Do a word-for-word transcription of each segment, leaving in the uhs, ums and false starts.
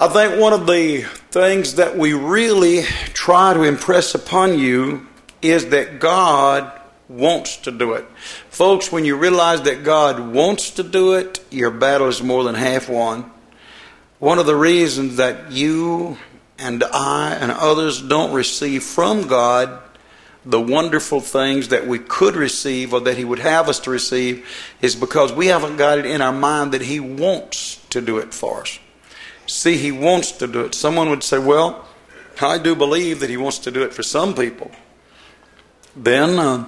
I think one of the things that we really try to impress upon you is that God wants to do it. Folks, when you realize that God wants to do it, your battle is more than half won. One of the reasons that you and I and others don't receive from God the wonderful things that we could receive or that He would have us to receive is because we haven't got it in our mind that He wants to do it for us. See, He wants to do it. Someone would say, well, I do believe that He wants to do it for some people. Then uh,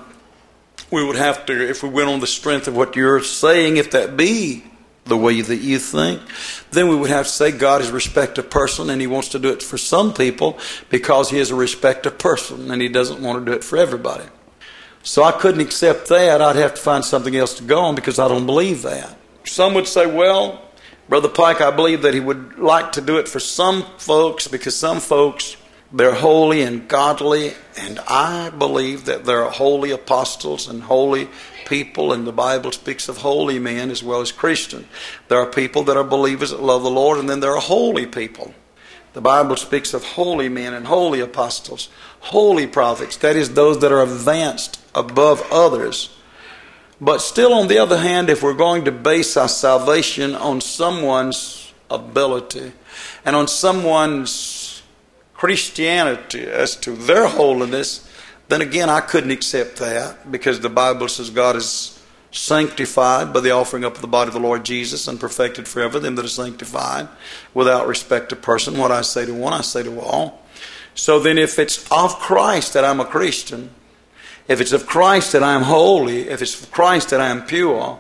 we would have to, if we went on the strength of what you're saying, if that be the way that you think, then we would have to say God is a respective person and He wants to do it for some people because He is a respective person and He doesn't want to do it for everybody. So I couldn't accept that. I'd have to find something else to go on because I don't believe that. Some would say, well, Brother Pike, I believe that He would like to do it for some folks because some folks, they're holy and godly, and I believe that there are holy apostles and holy people, and the Bible speaks of holy men as well as Christians. There are people that are believers that love the Lord, and then there are holy people. The Bible speaks of holy men and holy apostles, holy prophets, that is, those that are advanced above others. But still, on the other hand, if we're going to base our salvation on someone's ability and on someone's Christianity as to their holiness, then again, I couldn't accept that because the Bible says God is sanctified by the offering up of the body of the Lord Jesus and perfected forever them that are sanctified without respect of person. What I say to one, I say to all. So then if it's of Christ that I'm a Christian, if it's of Christ that I am holy, if it's of Christ that I am pure,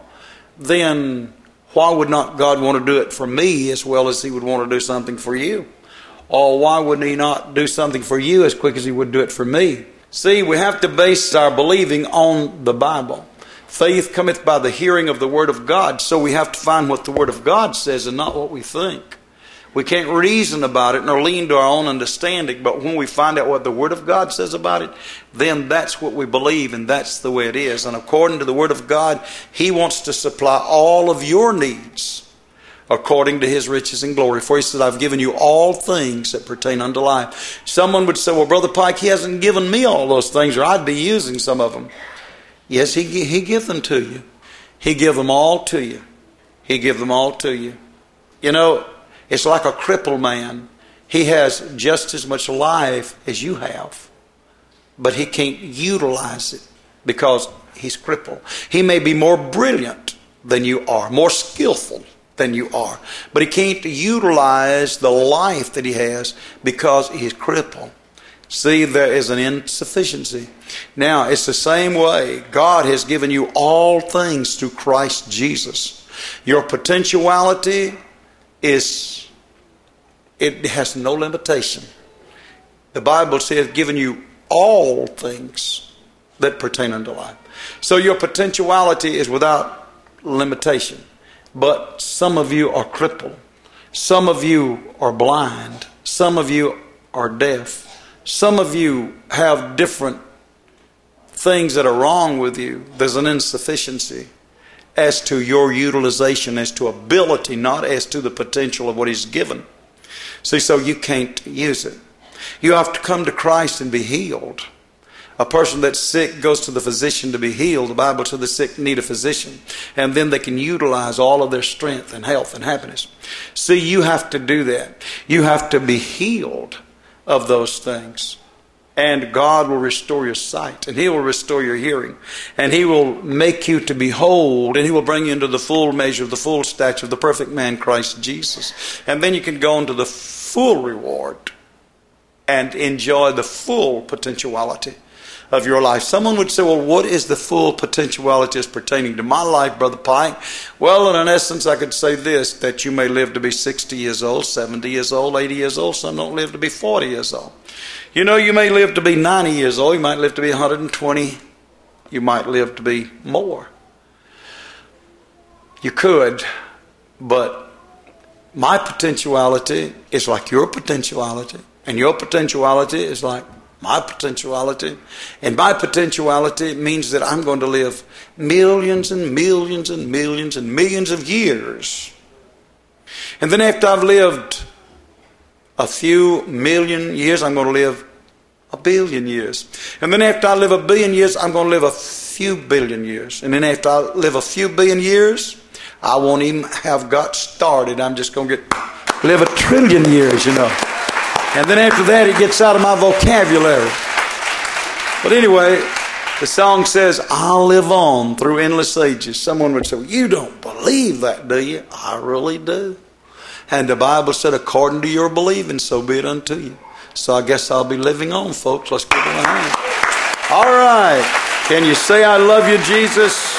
then why would not God want to do it for me as well as He would want to do something for you? Or why wouldn't He not do something for you as quick as He would do it for me? See, we have to base our believing on the Bible. Faith cometh by the hearing of the Word of God. So we have to find what the Word of God says and not what we think. We can't reason about it nor lean to our own understanding, but when we find out what the Word of God says about it, then that's what we believe and that's the way it is. And according to the Word of God, He wants to supply all of your needs according to His riches and glory. For He said, I've given you all things that pertain unto life. Someone would say, well, Brother Pike, He hasn't given me all those things, or I'd be using some of them. Yes, He, he give them to you. He give them all to you. He give them all to you. You know, it's like a crippled man. He has just as much life as you have, but he can't utilize it because he's crippled. He may be more brilliant than you are, more skillful than you are, but he can't utilize the life that he has because he's crippled. See, there is an insufficiency. Now, it's the same way. God has given you all things through Christ Jesus. Your potentiality is, it has no limitation. The Bible says, given you all things that pertain unto life. So your potentiality is without limitation. But some of you are crippled. Some of you are blind. Some of you are deaf. Some of you have different things that are wrong with you. There's an insufficiency as to your utilization, as to ability, not as to the potential of what He's given. See, so you can't use it. You have to come to Christ and be healed. A person that's sick goes to the physician to be healed. The Bible says the sick need a physician. And then they can utilize all of their strength and health and happiness. See, you have to do that. You have to be healed of those things. And God will restore your sight. And He will restore your hearing. And He will make you to behold. And He will bring you into the full measure of the full stature of the perfect man, Christ Jesus. And then you can go into the full reward and enjoy the full potentiality of your life. Someone would say, well, what is the full potentiality as pertaining to my life, Brother Pike? Well, in essence, I could say this, that you may live to be sixty years old, seventy years old, eighty years old. Some don't live to be forty years old. You know, you may live to be ninety years old. You might live to be one hundred twenty. You might live to be more. You could, but my potentiality is like your potentiality, and your potentiality is like my potentiality. And my potentiality means that I'm going to live millions and millions and millions and millions of years. And then after I've lived a few million years, I'm going to live a billion years. And then after I live a billion years, I'm going to live a few billion years. And then after I live a few billion years, I won't even have got started. I'm just going to get live a trillion years, you know. And then after that, it gets out of my vocabulary. But anyway, the song says, I'll live on through endless ages. Someone would say, well, you don't believe that, do you? I really do. And the Bible said, according to your believing, so be it unto you. So I guess I'll be living on, folks. Let's give them a hand. All right. Can you say, I love you, Jesus?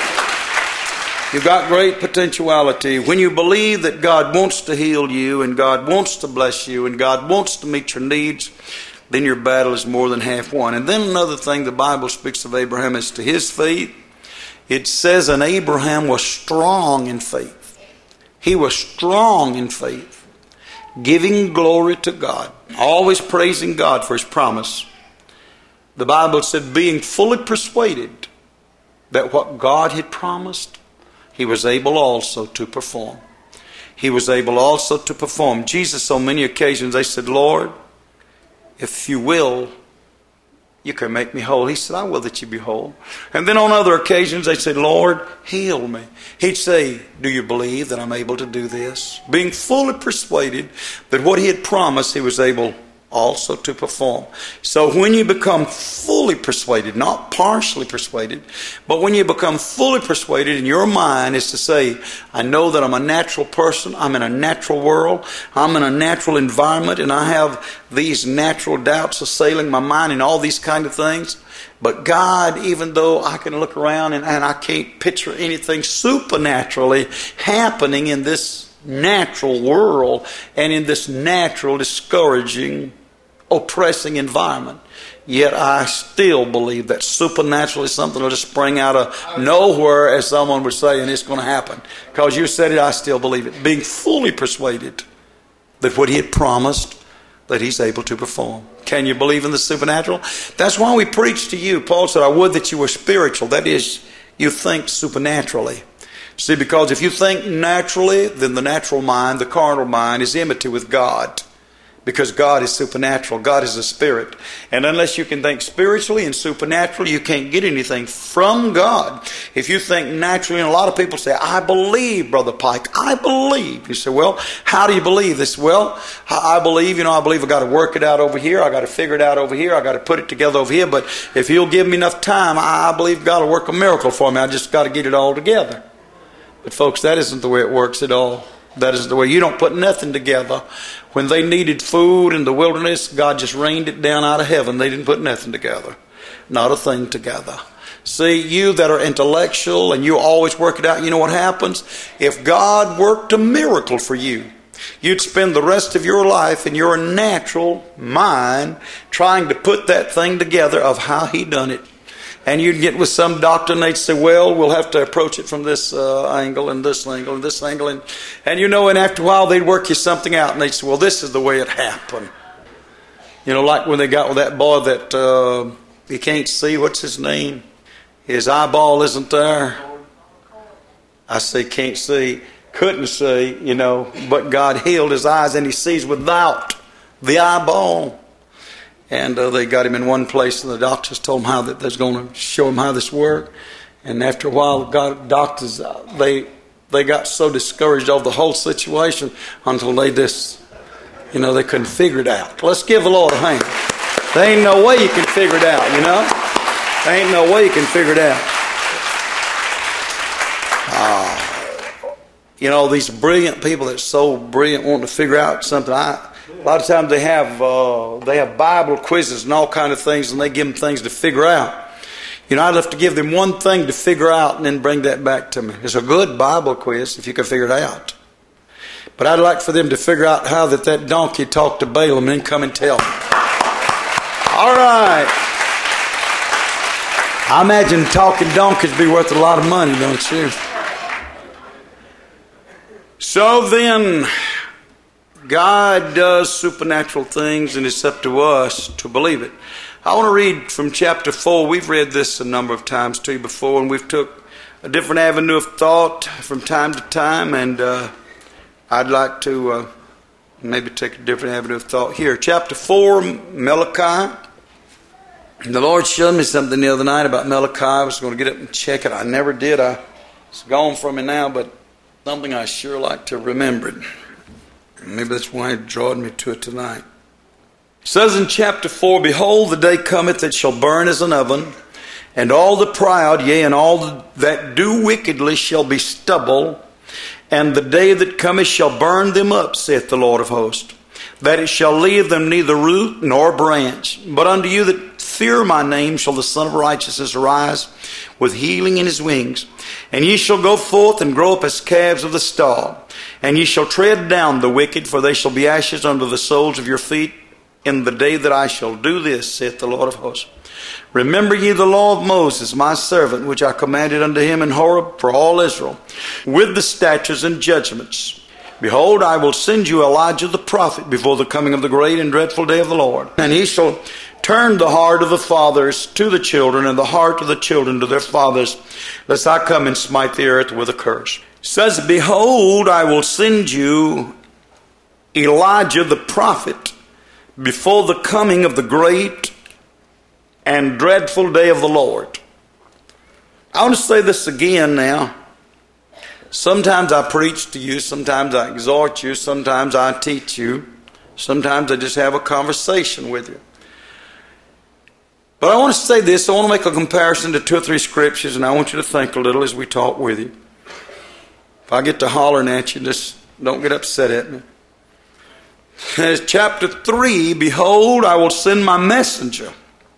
You've got great potentiality. When you believe that God wants to heal you and God wants to bless you and God wants to meet your needs, then your battle is more than half won. And then another thing, the Bible speaks of Abraham as to his faith. It says, and Abraham was strong in faith. He was strong in faith, giving glory to God, always praising God for his promise. The Bible said, being fully persuaded that what God had promised, he was able also to perform. He was able also to perform. Jesus, on many occasions, they said, Lord, if you will, you can make me whole. He said, I will that you be whole. And then on other occasions, they said, Lord, heal me. He'd say, do you believe that I'm able to do this? Being fully persuaded that what he had promised, he was able also to perform. So when you become fully persuaded, not partially persuaded, but when you become fully persuaded in your mind is to say, I know that I'm a natural person, I'm in a natural world, I'm in a natural environment, and I have these natural doubts assailing my mind and all these kind of things. But God, even though I can look around and, and I can't picture anything supernaturally happening in this natural world and in this natural, discouraging, oppressing environment, yet I still believe that supernatural is something that will just spring out of nowhere, as someone would say, and it's going to happen. Because you said it, I still believe it. Being fully persuaded that what he had promised, that he's able to perform. Can you believe in the supernatural? That's why we preach to you. Paul said, I would that you were spiritual. That is, you think supernaturally. See, because if you think naturally, then the natural mind, the carnal mind, is enmity with God. Because God is supernatural. God is a spirit. And unless you can think spiritually and supernaturally, you can't get anything from God. If you think naturally, and a lot of people say, I believe, Brother Pike, I believe. You say, well, how do you believe this? Well, I believe, you know, I believe I've got to work it out over here. I've got to figure it out over here. I've got to put it together over here. But if you'll give me enough time, I believe God will work a miracle for me. I just got to get it all together. But folks, that isn't the way it works at all. That isn't the way. You don't put nothing together. When they needed food in the wilderness, God just rained it down out of heaven. They didn't put nothing together. Not a thing together. See, you that are intellectual and you always work it out, you know what happens? If God worked a miracle for you, you'd spend the rest of your life in your natural mind trying to put that thing together of how he done it. And you'd get with some doctor and they'd say, well, we'll have to approach it from this uh, angle and this angle and this angle. And, and you know, and after a while they'd work you something out and they'd say, well, this is the way it happened. You know, like when they got with that boy that uh, he can't see, what's his name? His eyeball isn't there. I say can't see, couldn't see, you know, but God healed his eyes and he sees without the eyeball. And uh, they got him in one place, and the doctors told him how that they're going to show him how this worked. And after a while, God, doctors uh, they they got so discouraged over the whole situation until they just, you know, they couldn't figure it out. Let's give the Lord a hand. There ain't no way you can figure it out, you know. There ain't no way you can figure it out. Uh, you know, these brilliant people that's so brilliant wanting to figure out something. I. A lot of times they have uh, they have Bible quizzes and all kind of things, and they give them things to figure out. You know, I'd have to give them one thing to figure out and then bring that back to me. It's a good Bible quiz if you can figure it out. But I'd like for them to figure out how that, that donkey talked to Balaam and then come and tell me. All right. I imagine talking donkeys be worth a lot of money, don't you? So then, God does supernatural things, and it's up to us to believe it. I want to read from chapter four. We've read this a number of times to you before, and we've took a different avenue of thought from time to time, and uh, I'd like to uh, maybe take a different avenue of thought here. Chapter four, Malachi. The Lord showed me something the other night about Malachi. I was going to get up and check it. I never did. I, it's gone from me now, but something I sure like to remember it. Maybe that's why it drawed me to it tonight. It says in chapter four, Behold, the day cometh that shall burn as an oven, and all the proud, yea, and all that do wickedly shall be stubble, and the day that cometh shall burn them up, saith the Lord of hosts, that it shall leave them neither root nor branch. But unto you that fear my name shall the Son of Righteousness arise with healing in his wings. And ye shall go forth and grow up as calves of the stall. And ye shall tread down the wicked, for they shall be ashes under the soles of your feet in the day that I shall do this, saith the Lord of hosts. Remember ye the law of Moses, my servant, which I commanded unto him in Horeb for all Israel, with the statutes and judgments. Behold, I will send you Elijah the prophet before the coming of the great and dreadful day of the Lord. And he shall turn the heart of the fathers to the children, and the heart of the children to their fathers, lest I come and smite the earth with a curse. It says, Behold, I will send you Elijah the prophet before the coming of the great and dreadful day of the Lord. I want to say this again now. Sometimes I preach to you, sometimes I exhort you, sometimes I teach you, sometimes I just have a conversation with you. But I want to say this, I want to make a comparison to two or three scriptures, and I want you to think a little as we talk with you. If I get to hollering at you, just don't get upset at me. Chapter three, Behold, I will send my messenger,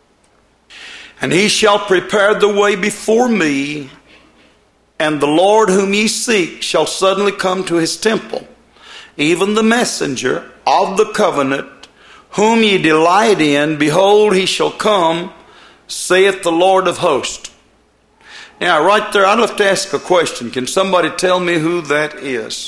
and he shall prepare the way before me, and the Lord whom ye seek shall suddenly come to his temple, even the messenger of the covenant, whom ye delight in. Behold, he shall come, saith the Lord of hosts. Now, right there, I'd love to ask a question. Can somebody tell me who that is?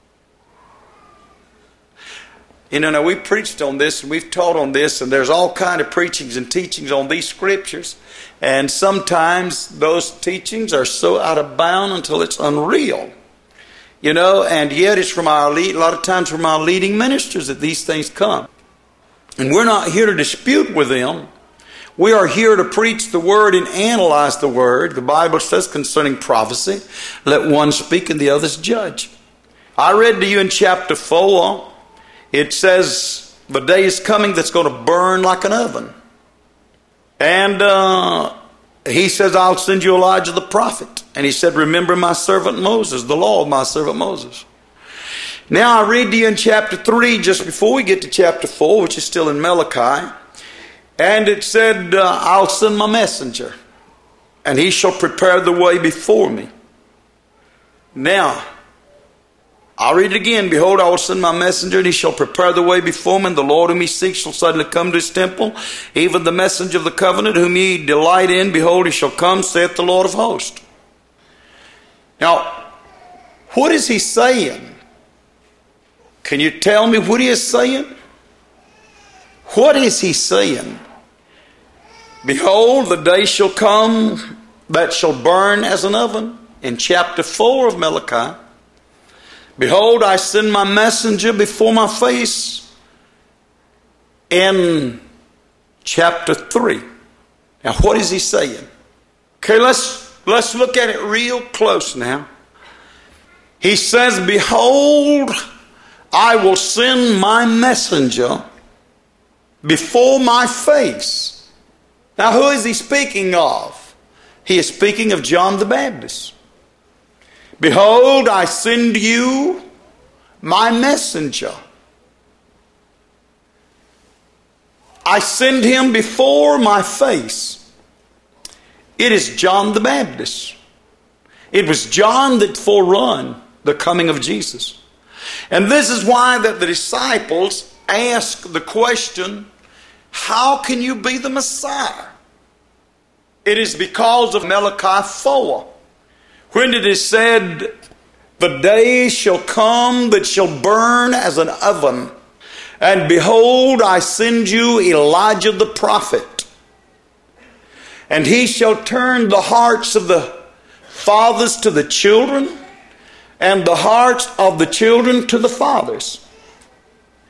You know, now we preached on this and we've taught on this, and there's all kind of preachings and teachings on these scriptures. And sometimes those teachings are so out of bound until it's unreal. You know, and yet it's from our lead, a lot of times from our leading ministers that these things come. And we're not here to dispute with them. We are here to preach the word and analyze the word. The Bible says concerning prophecy, let one speak and the others judge. I read to you in chapter four, it says the day is coming that's going to burn like an oven. And uh, he says, I'll send you Elijah the prophet. And he said, remember my servant Moses, the law of my servant Moses. Now I read to you in chapter three, just before we get to chapter four, which is still in Malachi. And it said, uh, I'll send my messenger, and he shall prepare the way before me. Now, I'll read it again. Behold, I will send my messenger, and he shall prepare the way before me. And the Lord whom ye seek shall suddenly come to his temple. Even the messenger of the covenant whom ye delight in, behold, he shall come, saith the Lord of hosts. Now, what is he saying? Can you tell me what he is saying? What is he saying? Behold, the day shall come that shall burn as an oven. In chapter four of Malachi. Behold, I send my messenger before my face. In chapter three. Now, what is he saying? Okay, let's, let's look at it real close now. He says, Behold, I will send my messenger before my face. Now, who is he speaking of? He is speaking of John the Baptist. Behold, I send you my messenger. I send him before my face. It is John the Baptist. It was John that forerun the coming of Jesus. And this is why that the disciples ask the question, how can you be the Messiah? It is because of Malachi four. When it is said, the day shall come that shall burn as an oven. And behold, I send you Elijah the prophet. And he shall turn the hearts of the fathers to the children, and the hearts of the children to the fathers.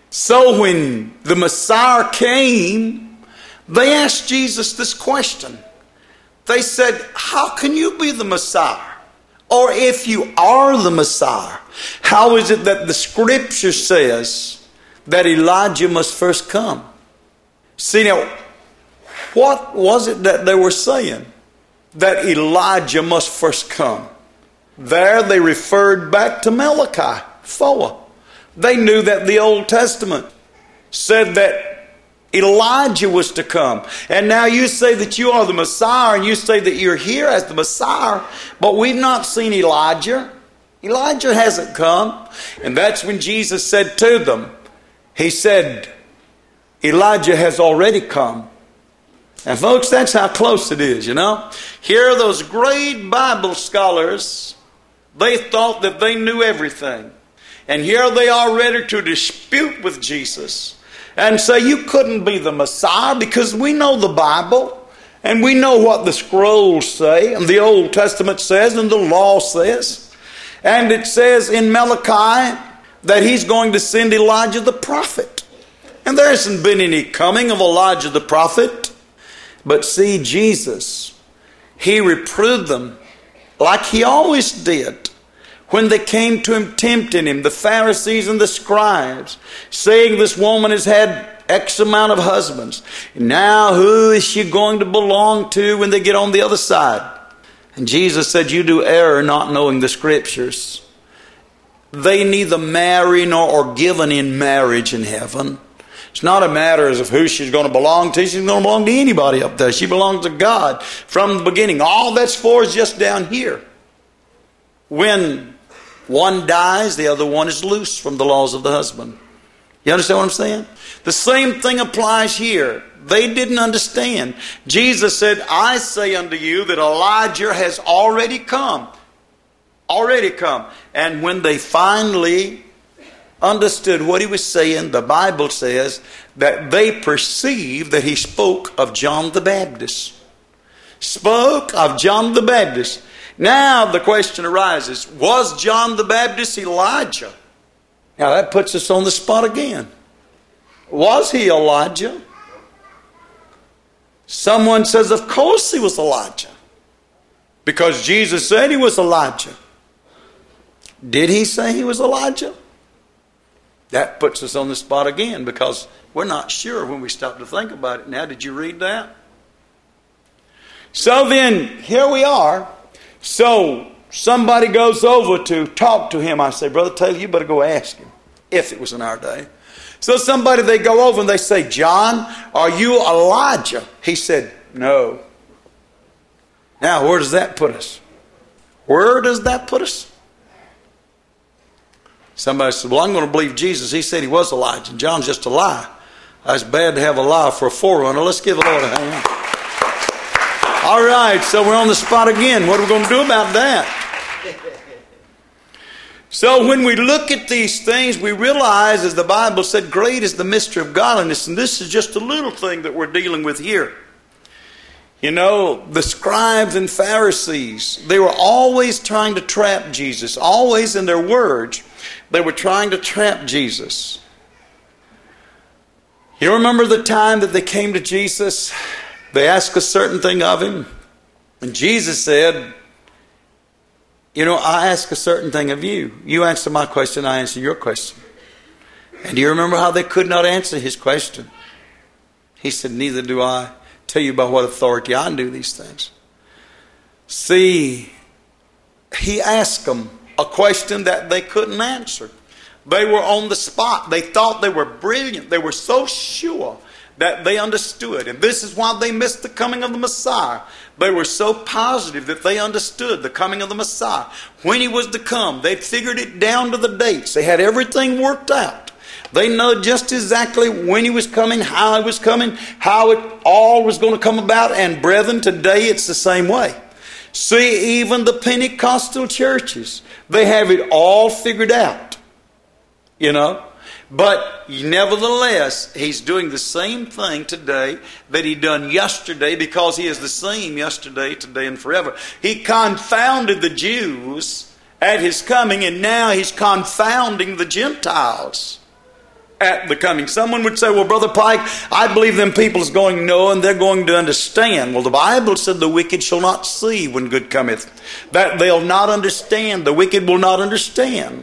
So when the Messiah came, they asked Jesus this question. They said, how can you be the Messiah? Or if you are the Messiah, how is it that the Scripture says that Elijah must first come? See now, what was it that they were saying? That Elijah must first come. There they referred back to Malachi four. They knew that the Old Testament said that Elijah was to come. And now you say that you are the Messiah, and you say that you're here as the Messiah, but we've not seen Elijah. Elijah hasn't come. And that's when Jesus said to them, He said, Elijah has already come. And folks, that's how close it is, you know. Here are those great Bible scholars. They thought that they knew everything. And here they are ready to dispute with Jesus and say, you couldn't be the Messiah, because we know the Bible and we know what the scrolls say and the Old Testament says and the law says. And it says in Malachi that He's going to send Elijah the prophet. And there hasn't been any coming of Elijah the prophet. But see, Jesus, He reproved them like He always did when they came to Him tempting Him, the Pharisees and the scribes, saying this woman has had X amount of husbands. Now who is she going to belong to when they get on the other side? And Jesus said, you do err not knowing the Scriptures. They neither marry nor are given in marriage in heaven. It's not a matter of who she's going to belong to. She's going to belong to anybody up there. She belongs to God from the beginning. All that's for is just down here. When one dies, the other one is loose from the laws of the husband. You understand what I'm saying? The same thing applies here. They didn't understand. Jesus said, I say unto you that Elijah has already come. Already come. And when they finally understood what He was saying, the Bible says that they perceived that He spoke of John the Baptist. Spoke of John the Baptist. Now the question arises, was John the Baptist Elijah? Now that puts us on the spot again. Was he Elijah? Someone says, of course he was Elijah, because Jesus said he was Elijah. Did He say he was Elijah? That puts us on the spot again, because we're not sure when we stop to think about it. Now, did you read that? So then, here we are. So, somebody goes over to talk to him. I say, Brother Taylor, you better go ask him, if it was in our day. So somebody, they go over and they say, John, are you Elijah? He said, no. Now, where does that put us? Where does that put us? Somebody said, well, I'm going to believe Jesus. He said he was Elijah. John's just a lie. It's bad to have a lie for a forerunner. Let's give the Lord a hand. All right, so we're on the spot again. What are we going to do about that? So when we look at these things, we realize, as the Bible said, great is the mystery of godliness. And this is just a little thing that we're dealing with here. You know, the scribes and Pharisees, they were always trying to trap Jesus. Always in their words, they were trying to trap Jesus. You remember the time that they came to Jesus? They asked a certain thing of Him. And Jesus said, you know, I ask a certain thing of you. You answer my question, I answer your question. And do you remember how they could not answer His question? He said, neither do I tell you by what authority I do these things. See, He asked them a question that they couldn't answer. They were on the spot. They thought they were brilliant. They were so sure that they understood. And this is why they missed the coming of the Messiah. They were so positive that they understood the coming of the Messiah. When He was to come, they figured it down to the dates. They had everything worked out. They know just exactly when He was coming, how He was coming, how it all was going to come about. And brethren, today it's the same way. See, even the Pentecostal churches, they have it all figured out. You know? But nevertheless, He's doing the same thing today that He done yesterday, because He is the same yesterday, today, and forever. He confounded the Jews at His coming, and now He's confounding the Gentiles. at the coming. Someone would say, well, Brother Pike, I believe them people is going to know and they're going to understand. Well, the Bible said the wicked shall not see when good cometh. That they'll not understand. The wicked will not understand.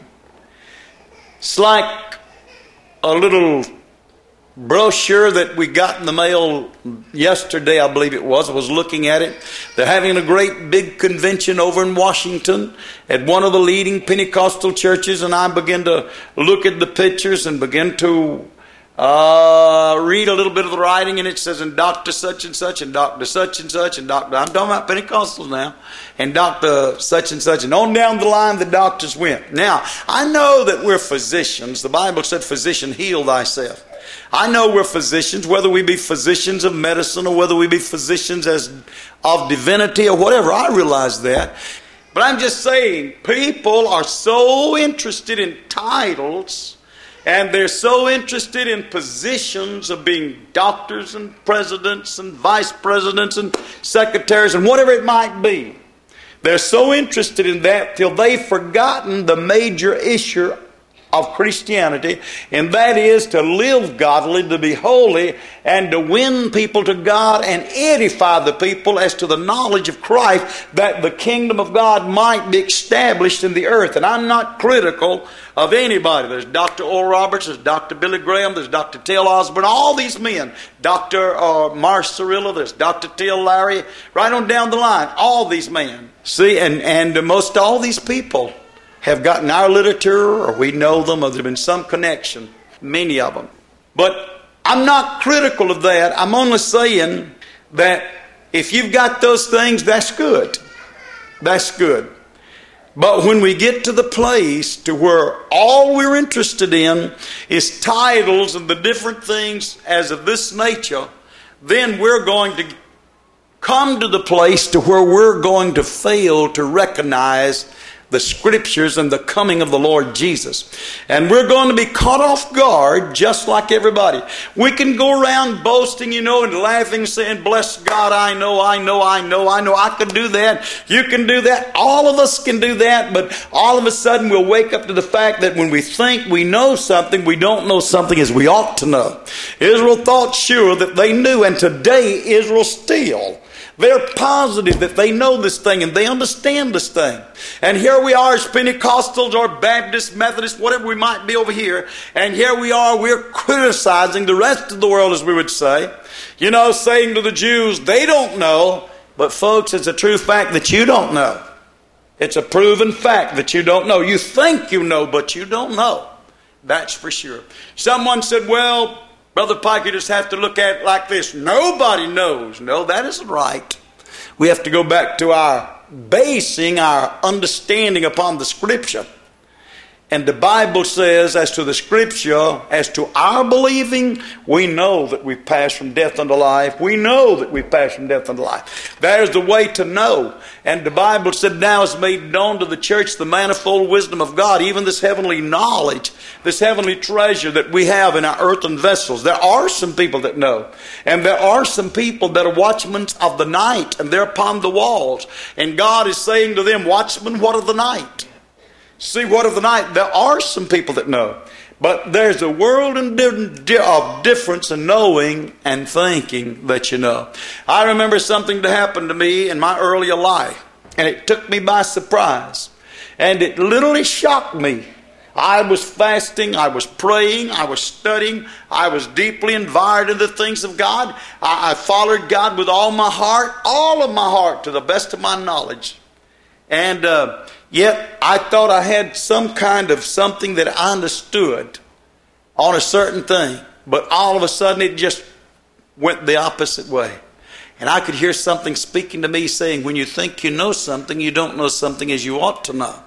It's like a little brochure that we got in the mail yesterday, I believe it was. I was looking at it. They're having a great big convention over in Washington at one of the leading Pentecostal churches, and I began to look at the pictures and begin to uh, read a little bit of the writing, and it says, and Doctor such and such, and Doctor such and such, and Doctor, I'm talking about Pentecostals now, and Doctor such and such, and on down the line the doctors went. Now, I know that we're physicians. The Bible said, physician, heal thyself. I know we're physicians, whether we be physicians of medicine or whether we be physicians as of divinity or whatever. I realize that. But I'm just saying, people are so interested in titles and they're so interested in positions of being doctors and presidents and vice presidents and secretaries and whatever it might be. They're so interested in that till they've forgotten the major issue of Christianity, and that is to live godly, to be holy, and to win people to God and edify the people as to the knowledge of Christ, that the kingdom of God might be established in the earth. And I'm not critical of anybody. There's Doctor Oral Roberts, there's Doctor Billy Graham, there's Doctor Till Osborne, all these men, Doctor Uh, Marsh Cirillo, there's Doctor Till Larry, right on down the line, all these men. See, and, and most all these people have gotten our literature, or we know them, or there's been some connection, many of them. But I'm not critical of that. I'm only saying that if you've got those things, that's good. That's good. But when we get to the place to where all we're interested in is titles and the different things as of this nature, then we're going to come to the place to where we're going to fail to recognize the Scriptures and the coming of the Lord Jesus. And we're going to be caught off guard just like everybody. We can go around boasting, you know, and laughing, saying, bless God, I know, I know, I know, I know, I can do that. You can do that. All of us can do that. But all of a sudden we'll wake up to the fact that when we think we know something, we don't know something as we ought to know. Israel thought sure that they knew, and today Israel still. They're positive that they know this thing and they understand this thing. And here we are as Pentecostals or Baptists, Methodists, whatever we might be over here. And here we are, we're criticizing the rest of the world, as we would say. You know, saying to the Jews, they don't know. But folks, it's a true fact that you don't know. It's a proven fact that you don't know. You think you know, but you don't know. That's for sure. Someone said, well, Brother Pike, you just have to look at it like this. Nobody knows. No, that isn't right. We have to go back to our basing our understanding upon the Scripture. And the Bible says, as to the Scripture, as to our believing, we know that we've passed from death unto life. We know that we've passed from death unto life. There's the way to know. And the Bible said, now is made known to the church the manifold wisdom of God, even this heavenly knowledge, this heavenly treasure that we have in our earthen vessels. There are some people that know. And there are some people that are watchmen of the night, and they're upon the walls. And God is saying to them, watchmen, what of the night? See, what of the night? There are some people that know. But there's a world of difference in knowing and thinking that you know. I remember something that happened to me in my earlier life. And it took me by surprise. And it literally shocked me. I was fasting, I was praying, I was studying, I was deeply involved in the things of God. I, I followed God with all my heart, all of my heart, to the best of my knowledge. And uh, yet I thought I had some kind of something that I understood on a certain thing. But all of a sudden it just went the opposite way. And I could hear something speaking to me saying, when you think you know something, you don't know something as you ought to know.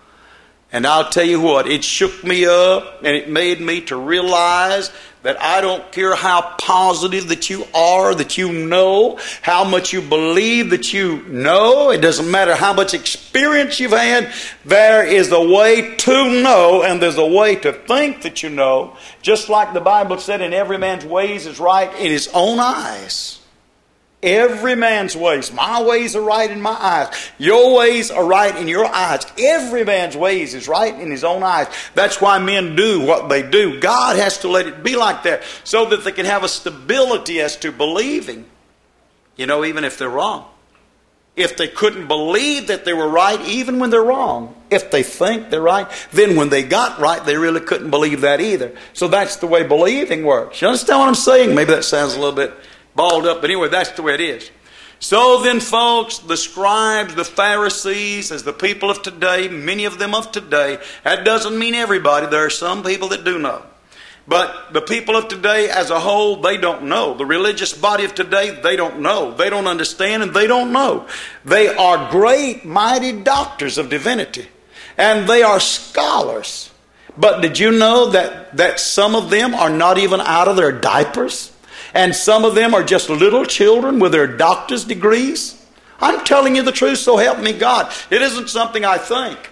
And I'll tell you what, it shook me up and it made me to realize that I don't care how positive that you are, that you know, how much you believe that you know. It doesn't matter how much experience you've had. There is a way to know, and there's a way to think that you know. Just like the Bible said, in every man's ways is right in his own eyes. Every man's ways. My ways are right in my eyes. Your ways are right in your eyes. Every man's ways is right in his own eyes. That's why men do what they do. God has to let it be like that so that they can have a stability as to believing. You know, even if they're wrong. If they couldn't believe that they were right, even when they're wrong. If they think they're right, then when they got right, they really couldn't believe that either. So that's the way believing works. You understand what I'm saying? Maybe that sounds a little bit balled up, but anyway, that's the way it is. So then, folks, the scribes, the Pharisees, as the people of today, many of them of today, that doesn't mean everybody. There are some people that do know. But the people of today as a whole, they don't know. The religious body of today, they don't know. They don't understand and they don't know. They are great, mighty doctors of divinity. And they are scholars. But did you know that, that some of them are not even out of their diapers? And some of them are just little children with their doctor's degrees? I'm telling you the truth, so help me God. It isn't something I think.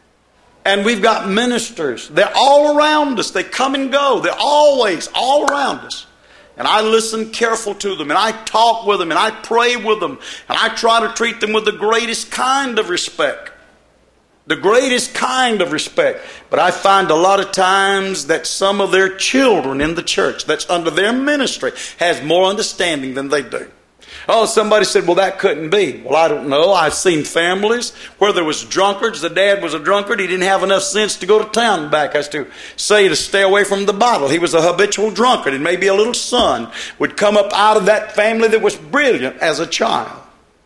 And we've got ministers. They're all around us. They come and go. They're always all around us. And I listen careful to them. And I talk with them. And I pray with them. And I try to treat them with the greatest kind of respect. The greatest kind of respect. But I find a lot of times that some of their children in the church that's under their ministry has more understanding than they do. Oh, somebody said, well, that couldn't be. Well, I don't know. I've seen families where there was drunkards. The dad was a drunkard. He didn't have enough sense to go to town and back as to say to stay away from the bottle. He was a habitual drunkard. And maybe a little son would come up out of that family that was brilliant as a child.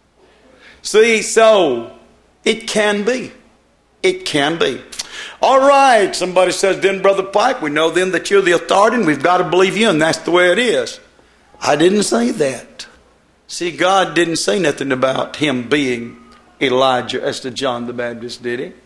See, so it can be. It can be. All right. Somebody says, then, Brother Pike, we know then that you're the authority and we've got to believe you, and that's the way it is. I didn't say that. See, God didn't say nothing about him being Elijah as to John the Baptist, did he?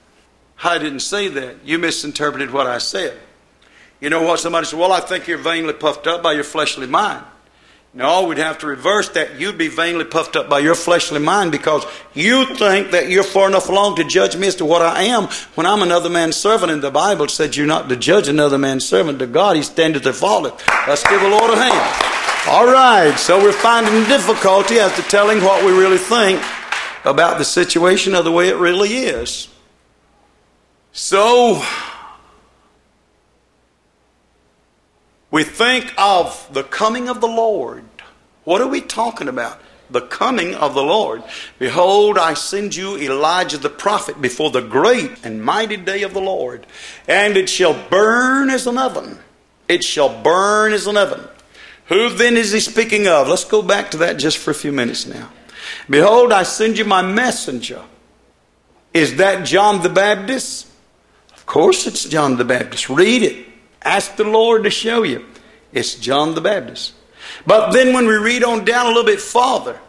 I didn't say that. You misinterpreted what I said. You know what? Somebody said, well, I think you're vainly puffed up by your fleshly mind. No, we'd have to reverse that. You'd be vainly puffed up by your fleshly mind because you think that you're far enough along to judge me as to what I am when I'm another man's servant. And the Bible said you're not to judge another man's servant. To God, he standeth or falleth. Let's give the Lord a hand. All right, so we're finding difficulty as to telling what we really think about the situation or the way it really is. So, we think of the coming of the Lord. What are we talking about? The coming of the Lord. Behold, I send you Elijah the prophet before the great and mighty day of the Lord. And it shall burn as an oven. It shall burn as an oven. Who then is he speaking of? Let's go back to that just for a few minutes now. Behold, I send you my messenger. Is that John the Baptist? Of course it's John the Baptist. Read it. Ask the Lord to show you. It's John the Baptist. But then when we read on down a little bit farther,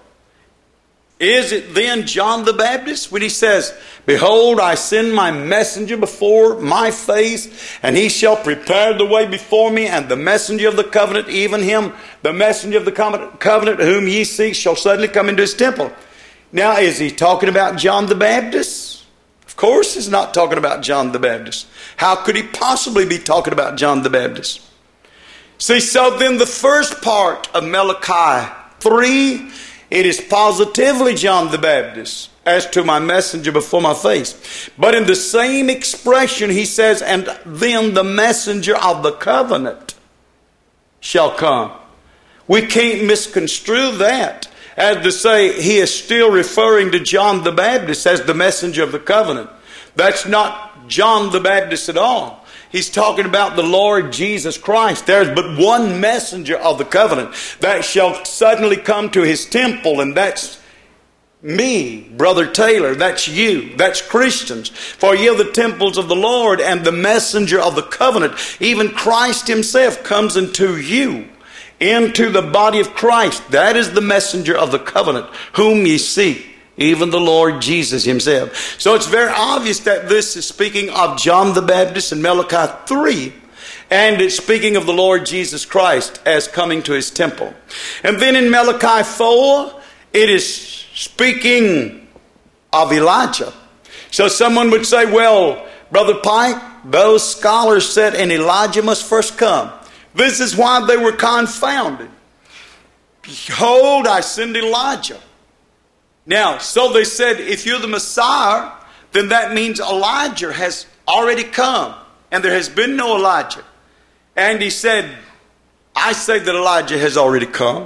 is it then John the Baptist? When he says, behold, I send my messenger before my face, and he shall prepare the way before me, and the messenger of the covenant, even him, the messenger of the covenant whom ye seek, shall suddenly come into his temple. Now, is he talking about John the Baptist? Of course he's not talking about John the Baptist. How could he possibly be talking about John the Baptist? See, so then the first part of Malachi three, it is positively John the Baptist as to my messenger before my face. But in the same expression he says, and then the messenger of the covenant shall come. We can't misconstrue that as to say he is still referring to John the Baptist as the messenger of the covenant. That's not John the Baptist at all. He's talking about the Lord Jesus Christ. There's but one messenger of the covenant that shall suddenly come to his temple, and that's me, Brother Taylor. That's you. That's Christians. For ye are the temples of the Lord, and the messenger of the covenant, even Christ himself, comes into you, into the body of Christ. That is the messenger of the covenant, whom ye seek. Even the Lord Jesus himself. So it's very obvious that this is speaking of John the Baptist in Malachi three. And it's speaking of the Lord Jesus Christ as coming to his temple. And then in Malachi four, it is speaking of Elijah. So someone would say, well, Brother Pike, those scholars said, and Elijah must first come. This is why they were confounded. behold, I send Elijah. Now, so they said, if you're the Messiah, then that means Elijah has already come. And there has been no Elijah. And he said, I say that Elijah has already come.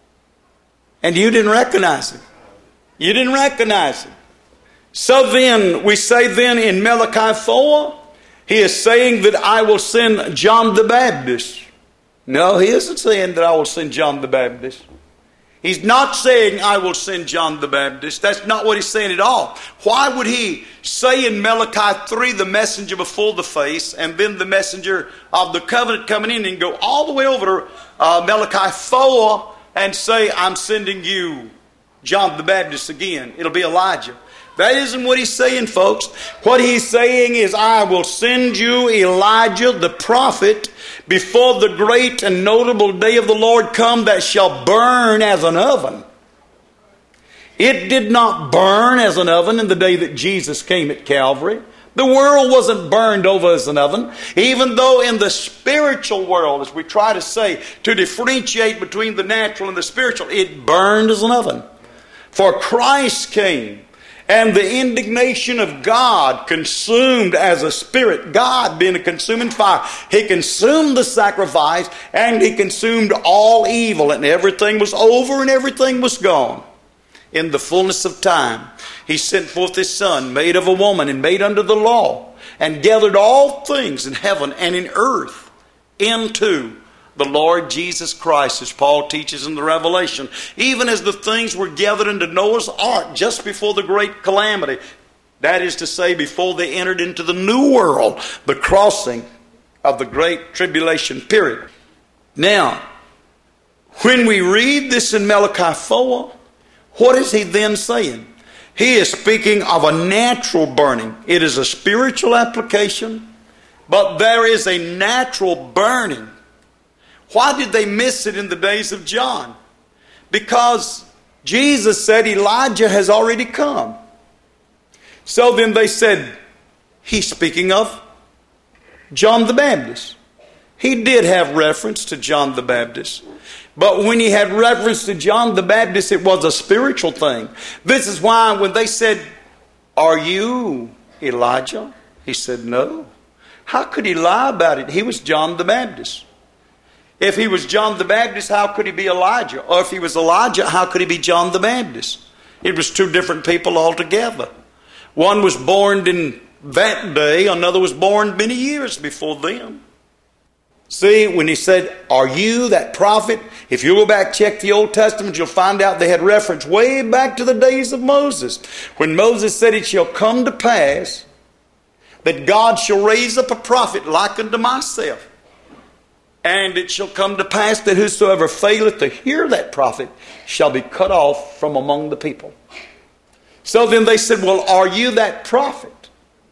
And you didn't recognize him. You didn't recognize him. So then, we say then in Malachi four, he is saying that I will send John the Baptist. No, he isn't saying that I will send John the Baptist. He's not saying I will send John the Baptist. That's not what he's saying at all. Why would he say in Malachi three, the messenger before the face, and then the messenger of the covenant coming in, and go all the way over to uh, Malachi four and say, I'm sending you John the Baptist again? It'll be Elijah. That isn't what he's saying, folks. What he's saying is, I will send you Elijah the prophet before the great and notable day of the Lord come, that shall burn as an oven. It did not burn as an oven in the day that Jesus came at Calvary. The world wasn't burned over as an oven. Even though in the spiritual world, as we try to say, to differentiate between the natural and the spiritual, it burned as an oven. For Christ came, and the indignation of God consumed as a spirit. God being a consuming fire. He consumed the sacrifice, and he consumed all evil, and everything was over and everything was gone. In the fullness of time, he sent forth his Son, made of a woman and made under the law, and gathered all things in heaven and in earth into the Lord Jesus Christ, as Paul teaches in the Revelation. Even as the things were gathered into Noah's ark just before the great calamity. That is to say, before they entered into the new world, the crossing of the great tribulation period. Now, when we read this in Malachi four, what is he then saying? He is speaking of a natural burning. It is a spiritual application, but there is a natural burning. Why did they miss it in the days of John? Because Jesus said Elijah has already come. So then they said, he's speaking of John the Baptist. He did have reference to John the Baptist. But when he had reference to John the Baptist, it was a spiritual thing. This is why when they said, are you Elijah? He said, no. How could he lie about it? He was John the Baptist. If he was John the Baptist, how could he be Elijah? Or if he was Elijah, how could he be John the Baptist? It was two different people altogether. One was born in that day, another was born many years before them. See, when he said, are you that prophet? If you go back, check the Old Testament, you'll find out they had reference way back to the days of Moses. When Moses said, it shall come to pass that God shall raise up a prophet like unto myself. And it shall come to pass that whosoever faileth to hear that prophet shall be cut off from among the people. So then they said, well, are you that prophet?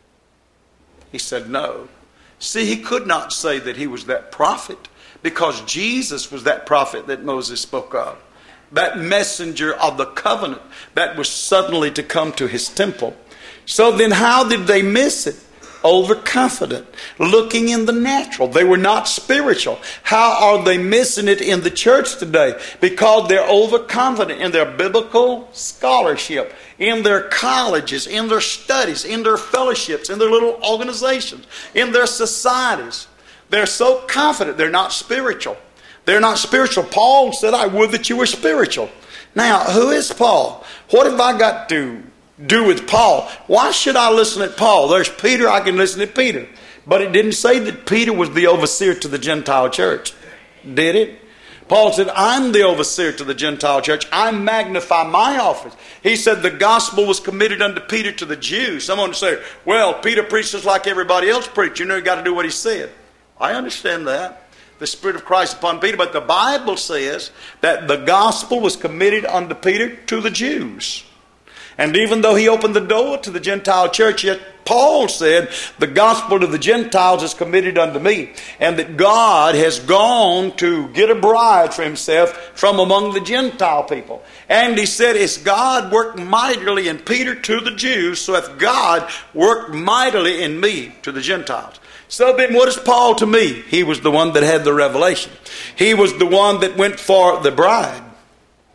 He said, no. See, he could not say that he was that prophet, because Jesus was that prophet that Moses spoke of. That messenger of the covenant that was suddenly to come to his temple. So then how did they miss it? Overconfident, looking in the natural. They were not spiritual. How are they missing it in the church today? Because they're overconfident in their biblical scholarship, in their colleges, in their studies, in their fellowships, in their little organizations, in their societies. They're so confident they're not spiritual. They're not spiritual. Paul said, I would that you were spiritual. Now, who is Paul? What have I got to do with Paul? Why should I listen to Paul? There's Peter, I can listen to Peter. But it didn't say that Peter was the overseer to the Gentile church. Did it? Paul said, I'm the overseer to the Gentile church. I magnify my office. He said the gospel was committed unto Peter to the Jews. Someone would say, well, Peter preached just like everybody else preached. You know, you got to do what he said. I understand that. The Spirit of Christ upon Peter. But the Bible says that the gospel was committed unto Peter to the Jews. And even though he opened the door to the Gentile church, yet Paul said, the gospel to the Gentiles is committed unto me. And that God has gone to get a bride for himself from among the Gentile people. And he said, it's God worked mightily in Peter to the Jews, so if God worked mightily in me to the Gentiles. So then what is Paul to me? He was the one that had the revelation. He was the one that went for the bride.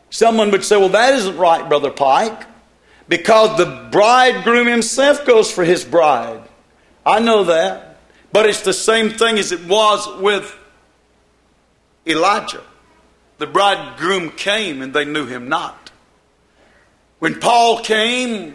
Someone would say, well, that isn't right, Brother Pike, because the bridegroom himself goes for his bride. I know that. But it's the same thing as it was with Elijah. The bridegroom came and they knew him not. When Paul came,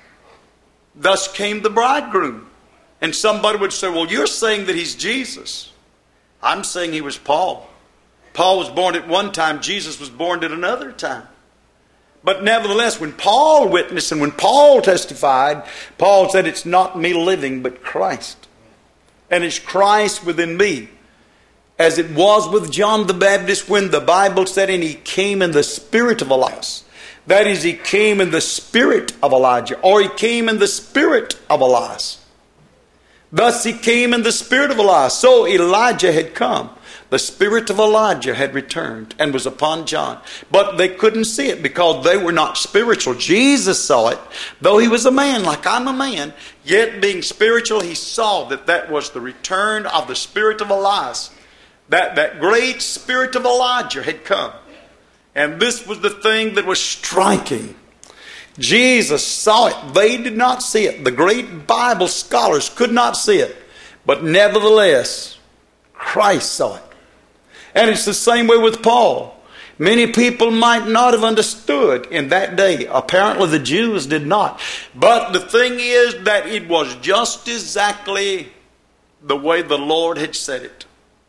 thus came the bridegroom. And somebody would say, well, you're saying that he's Jesus. I'm saying he was Paul. Paul was born at one time. Jesus was born at another time. But nevertheless, when Paul witnessed and when Paul testified, Paul said, it's not me living, but Christ. And it's Christ within me. As it was with John the Baptist when the Bible said, and he came in the spirit of Elias. That is, he came in the spirit of Elijah, or he came in the spirit of Elias. Thus he came in the spirit of Elias. So Elijah had come. The spirit of Elijah had returned and was upon John. But they couldn't see it because they were not spiritual. Jesus saw it, though he was a man like I'm a man. Yet being spiritual, he saw that that was the return of the spirit of Elias. That, that great spirit of Elijah had come. And this was the thing that was striking. Jesus saw it. They did not see it. The great Bible scholars could not see it. But nevertheless, Christ saw it. And it's the same way with Paul. Many people might not have understood in that day. Apparently the Jews did not. But the thing is that it was just exactly the way the Lord had said it.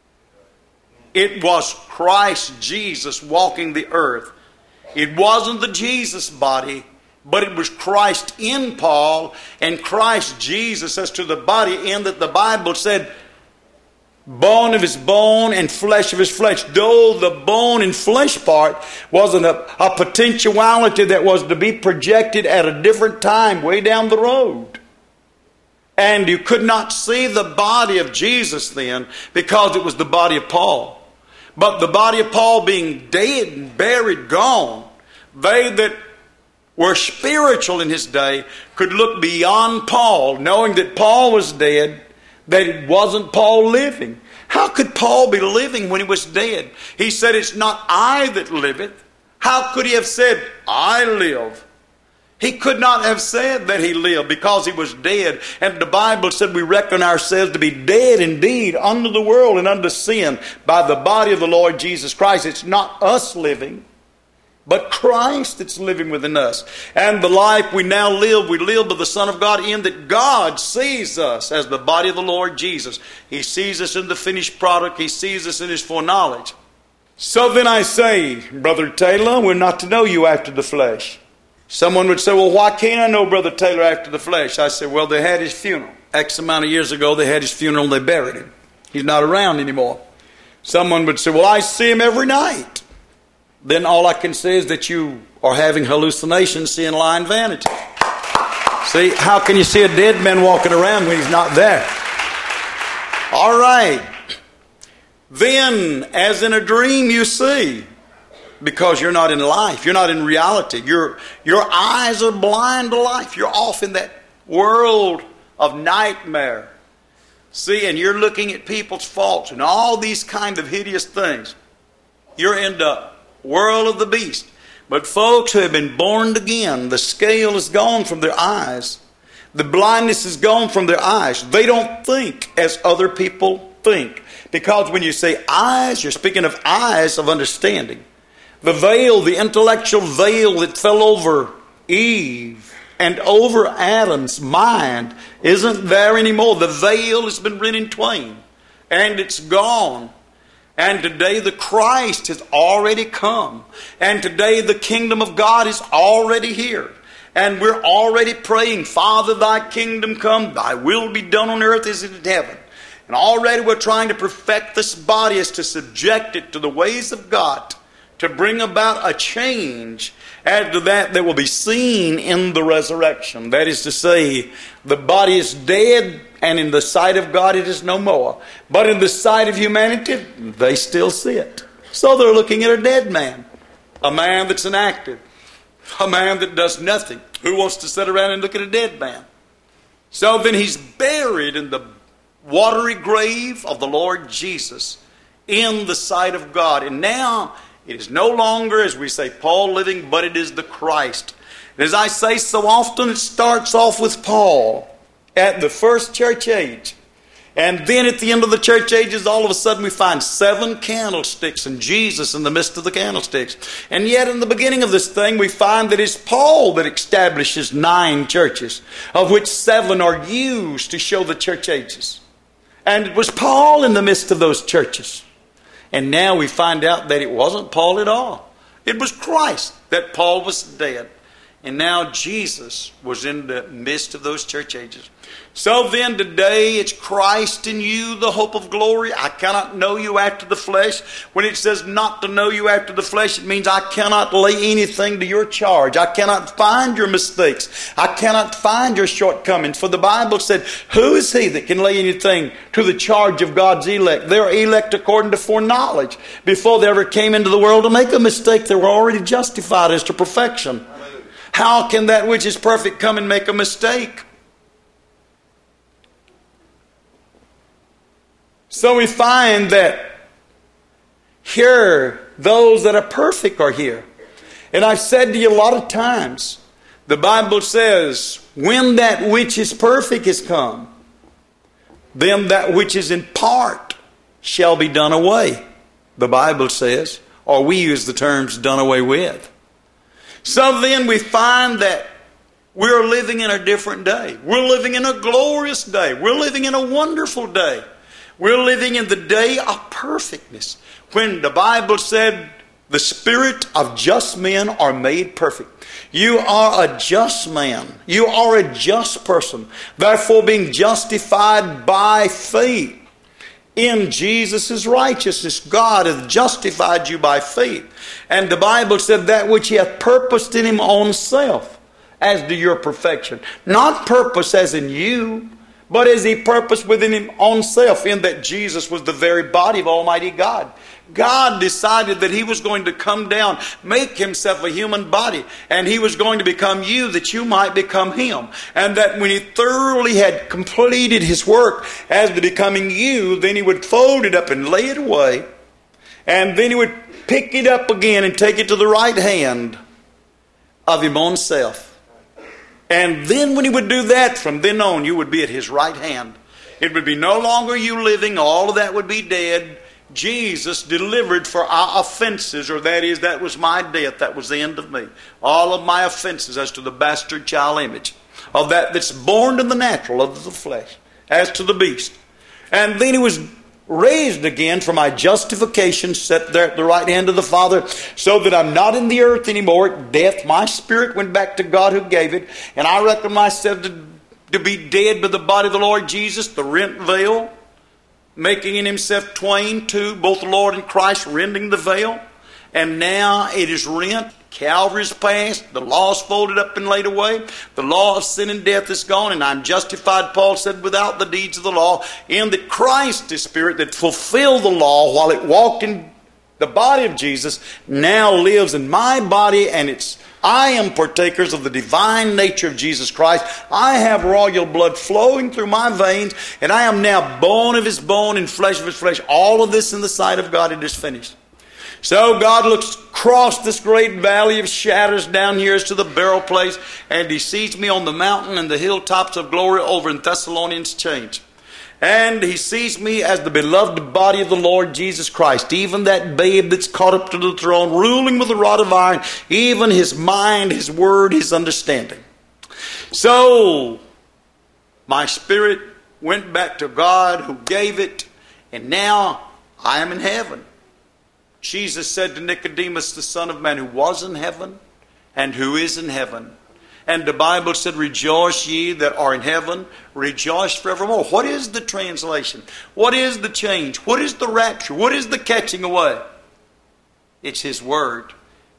It was Christ Jesus walking the earth. It wasn't the Jesus body, but it was Christ in Paul and Christ Jesus as to the body, in that the Bible said, bone of his bone and flesh of his flesh. Though the bone and flesh part wasn't a, a potentiality that was to be projected at a different time way down the road. And you could not see the body of Jesus then because it was the body of Paul. But the body of Paul being dead and buried, gone, they that were spiritual in his day could look beyond Paul, knowing that Paul was dead, that it wasn't Paul living. How could Paul be living when he was dead? He said, it's not I that liveth. How could he have said, I live? He could not have said that he lived because he was dead. And the Bible said we reckon ourselves to be dead indeed unto the world and unto sin by the body of the Lord Jesus Christ. It's not us living, but Christ that's living within us. And the life we now live, we live by the Son of God, in that God sees us as the body of the Lord Jesus. He sees us in the finished product. He sees us in his foreknowledge. So then I say, Brother Taylor, we're not to know you after the flesh. Someone would say, well, why can't I know Brother Taylor after the flesh? I said, well, they had his funeral. X amount of years ago, they had his funeral and they buried him. He's not around anymore. Someone would say, well, I see him every night. Then all I can say is that you are having hallucinations, seeing lying vanity. See, how can you see a dead man walking around when he's not there? All right. Then, as in a dream, you see. Because you're not in life. You're not in reality. Your, your eyes are blind to life. You're off in that world of nightmare. See, and you're looking at people's faults and all these kind of hideous things. You're in the world of the beast. But folks who have been born again, the scale is gone from their eyes. The blindness is gone from their eyes. They don't think as other people think. Because when you say eyes, you're speaking of eyes of understanding. The veil, the intellectual veil that fell over Eve and over Adam's mind isn't there anymore. The veil has been rent in twain and it's gone. And today the Christ has already come. And today the kingdom of God is already here. And we're already praying, Father, thy kingdom come, thy will be done on earth as it is in heaven. And already we're trying to perfect this body as to subject it to the ways of God, to bring about a change after that that will be seen in the resurrection. That is to say, the body is dead and in the sight of God it is no more. But in the sight of humanity, they still see it. So they're looking at a dead man. A man that's inactive. A man that does nothing. Who wants to sit around and look at a dead man? So then he's buried in the watery grave of the Lord Jesus in the sight of God. And now It is no longer, as we say, Paul living, but it is the Christ. And as I say so often, it starts off with Paul at the first church age. And then at the end of the church ages, all of a sudden we find seven candlesticks and Jesus in the midst of the candlesticks. And yet in the beginning of this thing, we find that it's Paul that establishes nine churches, of which seven are used to show the church ages. And it was Paul in the midst of those churches. And now we find out that it wasn't Paul at all. It was Christ, that Paul was dead. And now Jesus was in the midst of those church ages. So then today it's Christ in you, the hope of glory. I cannot know you after the flesh. When it says not to know you after the flesh, it means I cannot lay anything to your charge. I cannot find your mistakes. I cannot find your shortcomings. For the Bible said, who is he that can lay anything to the charge of God's elect? They are elect according to foreknowledge. Before they ever came into the world to make a mistake, they were already justified as to perfection. How can that which is perfect come and make a mistake? So we find that here, those that are perfect are here. And I've said to you a lot of times, the Bible says, when that which is perfect is come, then that which is in part shall be done away. The Bible says, or we use the terms done away with. So then we find that we're living in a different day. We're living in a glorious day. We're living in a wonderful day. We're living in the day of perfectness. When the Bible said the spirit of just men are made perfect. You are a just man. You are a just person. Therefore being justified by faith in Jesus' righteousness. God hath justified you by faith. And the Bible said that which he hath purposed in him own self as to your perfection. Not purpose as in you, but as he purposed within him own self, in that Jesus was the very body of Almighty God. God decided that he was going to come down, make himself a human body, and he was going to become you that you might become him. And that when he thoroughly had completed his work as to becoming you, then he would fold it up and lay it away, and then he would pick it up again and take it to the right hand of him own self. And then when he would do that, from then on you would be at his right hand. It would be no longer you living, all of that would be dead. Jesus delivered for our offenses, or that is, that was my death, that was the end of me. All of my offenses as to the bastard child image, of that that's born in the natural, of the flesh, as to the beast. And then he was raised again for my justification, set there at the right hand of the Father, so that I'm not in the earth anymore. Death, my spirit went back to God who gave it, and I reckon myself to, to be dead by the body of the Lord Jesus, the rent veil, making in himself twain, two, both the Lord and Christ, rending the veil. And now it is rent. Calvary's passed. The law's folded up and laid away. The law of sin and death is gone, and I'm justified, Paul said, without the deeds of the law, in that Christ, the Spirit that fulfilled the law while it walked in the body of Jesus, now lives in my body, and it's I am partakers of the divine nature of Jesus Christ. I have royal blood flowing through my veins, and I am now bone of his bone and flesh of his flesh. All of this in the sight of God, it is finished. So God looks across this great valley of shadows down here as to the burial place, and he sees me on the mountain and the hilltops of glory over in Thessalonians Change. And he sees me as the beloved body of the Lord Jesus Christ, even that babe that's caught up to the throne, ruling with a rod of iron, even his mind, his word, his understanding. So my spirit went back to God who gave it, and now I am in heaven. Jesus said to Nicodemus, the Son of Man, who was in heaven and who is in heaven. And the Bible said, rejoice ye that are in heaven, rejoice forevermore. What is the translation? What is the change? What is the rapture? What is the catching away? It's his word.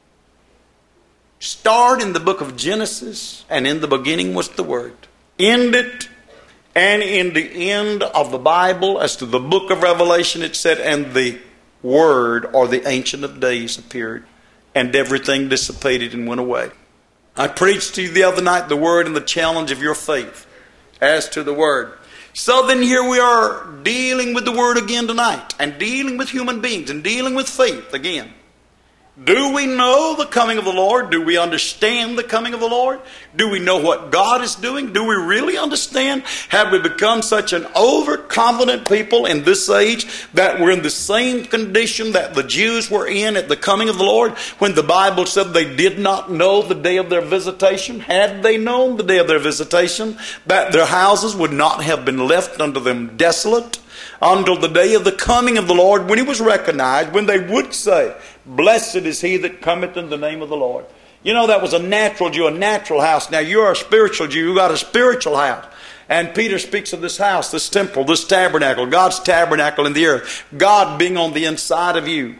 Start in the book of Genesis, and in the beginning was the word. End it, and in the end of the Bible, as to the book of Revelation, it said, and the word, or the Ancient of Days, appeared, and everything dissipated and went away. I preached to you the other night the word and the challenge of your faith as to the word. So then here we are dealing with the word again tonight, and dealing with human beings, and dealing with faith again. Do we know the coming of the Lord? Do we understand the coming of the Lord? Do we know what God is doing? Do we really understand? Have we become such an overconfident people in this age that we're in the same condition that the Jews were in at the coming of the Lord, when the Bible said they did not know the day of their visitation? Had they known the day of their visitation, that their houses would not have been left unto them desolate until the day of the coming of the Lord, when he was recognized, when they would say, blessed is he that cometh in the name of the Lord. You know, that was a natural Jew, a natural house. Now, you're a spiritual Jew. You got a spiritual house. And Peter speaks of this house, this temple, this tabernacle, God's tabernacle in the earth, God being on the inside of you,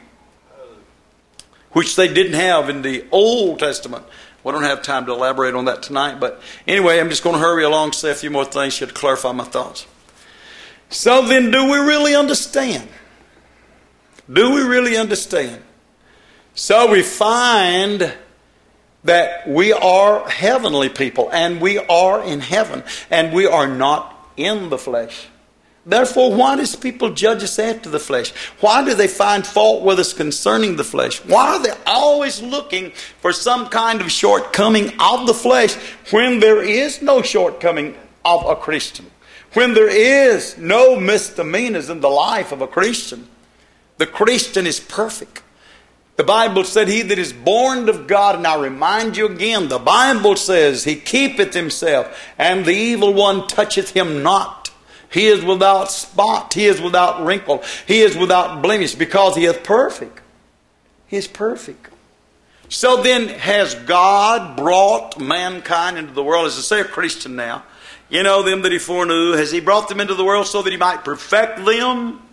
which they didn't have in the Old Testament. We don't have time to elaborate on that tonight. But anyway, I'm just going to hurry along, say a few more things to clarify my thoughts. So then, do we really understand? Do we really understand? So we find that we are heavenly people, and we are in heaven, and we are not in the flesh. Therefore, why does people judge us after the flesh? Why do they find fault with us concerning the flesh? Why are they always looking for some kind of shortcoming of the flesh when there is no shortcoming of a Christian? When there is no misdemeanors in the life of a Christian? The Christian is perfect. The Bible said, he that is born of God, and I remind you again, the Bible says, he keepeth himself, and the evil one toucheth him not. He is without spot, he is without wrinkle, he is without blemish, because he is perfect. He is perfect. So then, has God brought mankind into the world? As I say, a Christian now, you know, them that he foreknew, has he brought them into the world so that he might perfect them?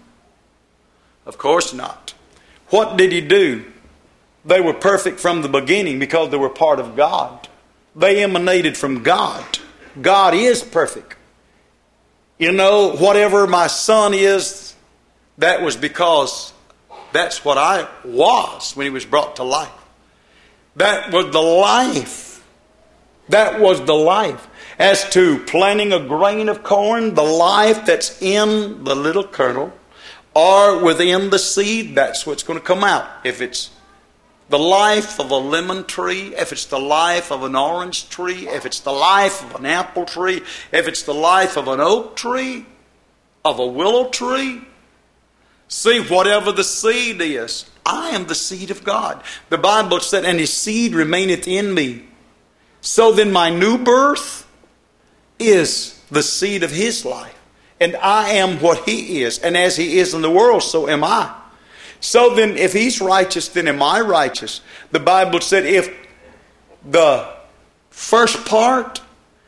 Of course not. What did he do? They were perfect from the beginning because they were part of God. They emanated from God. God is perfect. You know, whatever my son is, that was because that's what I was when he was brought to life. That was the life. That was the life. As to planting a grain of corn, the life that's in the little kernel, or within the seed, that's what's going to come out. If it's the life of a lemon tree, if it's the life of an orange tree, if it's the life of an apple tree, if it's the life of an oak tree, of a willow tree, see, whatever the seed is, I am the seed of God. The Bible said, and his seed remaineth in me. So then my new birth is the seed of his life. And I am what he is. And as he is in the world, so am I. So then, if he's righteous, then am I righteous? The Bible said, if the first part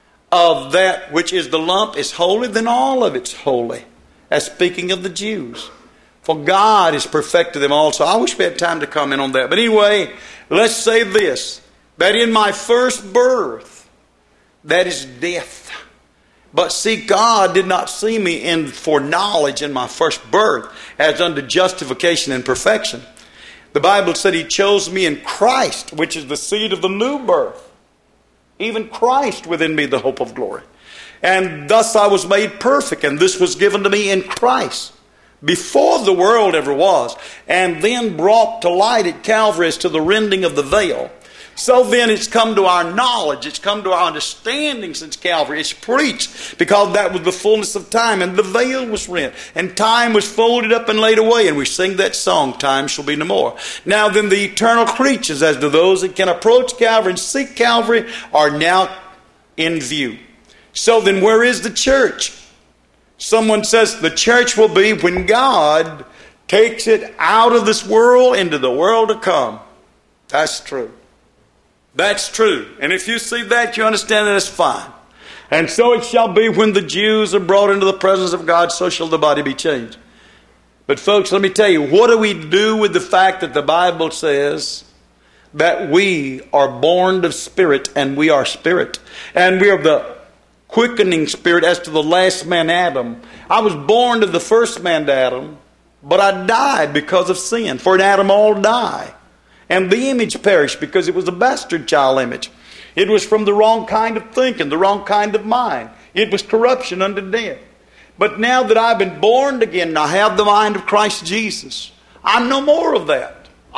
of that which is the lump is holy, then all of it's holy. That's speaking of the Jews. For God has perfected them also. I wish we had time to comment on that. But anyway, let's say this, that in my first birth, that is death. But see, God did not see me in foreknowledge in my first birth as unto justification and perfection. The Bible said he chose me in Christ, which is the seed of the new birth. Even Christ within me, the hope of glory. And thus I was made perfect, and this was given to me in Christ, before the world ever was, and then brought to light at Calvary as to the rending of the veil. So then it's come to our knowledge, it's come to our understanding since Calvary. It's preached because that was the fullness of time, and the veil was rent, and time was folded up and laid away. And we sing that song, Time Shall Be No More. Now then, the eternal creatures, as to those that can approach Calvary and seek Calvary, are now in view. So then, where is the church? Someone says the church will be when God takes it out of this world into the world to come. That's true. That's true. And if you see that, you understand that it's fine. And so it shall be when the Jews are brought into the presence of God, so shall the body be changed. But folks, let me tell you, what do we do with the fact that the Bible says that we are born of spirit and we are spirit? And we are the quickening spirit as to the last man, Adam. I was born of the first man, Adam, but I died because of sin. For in Adam all die. And the image perished because it was a bastard child image. It was from the wrong kind of thinking, the wrong kind of mind. It was corruption unto death. But now that I've been born again and I have the mind of Christ Jesus, I'm no more of that.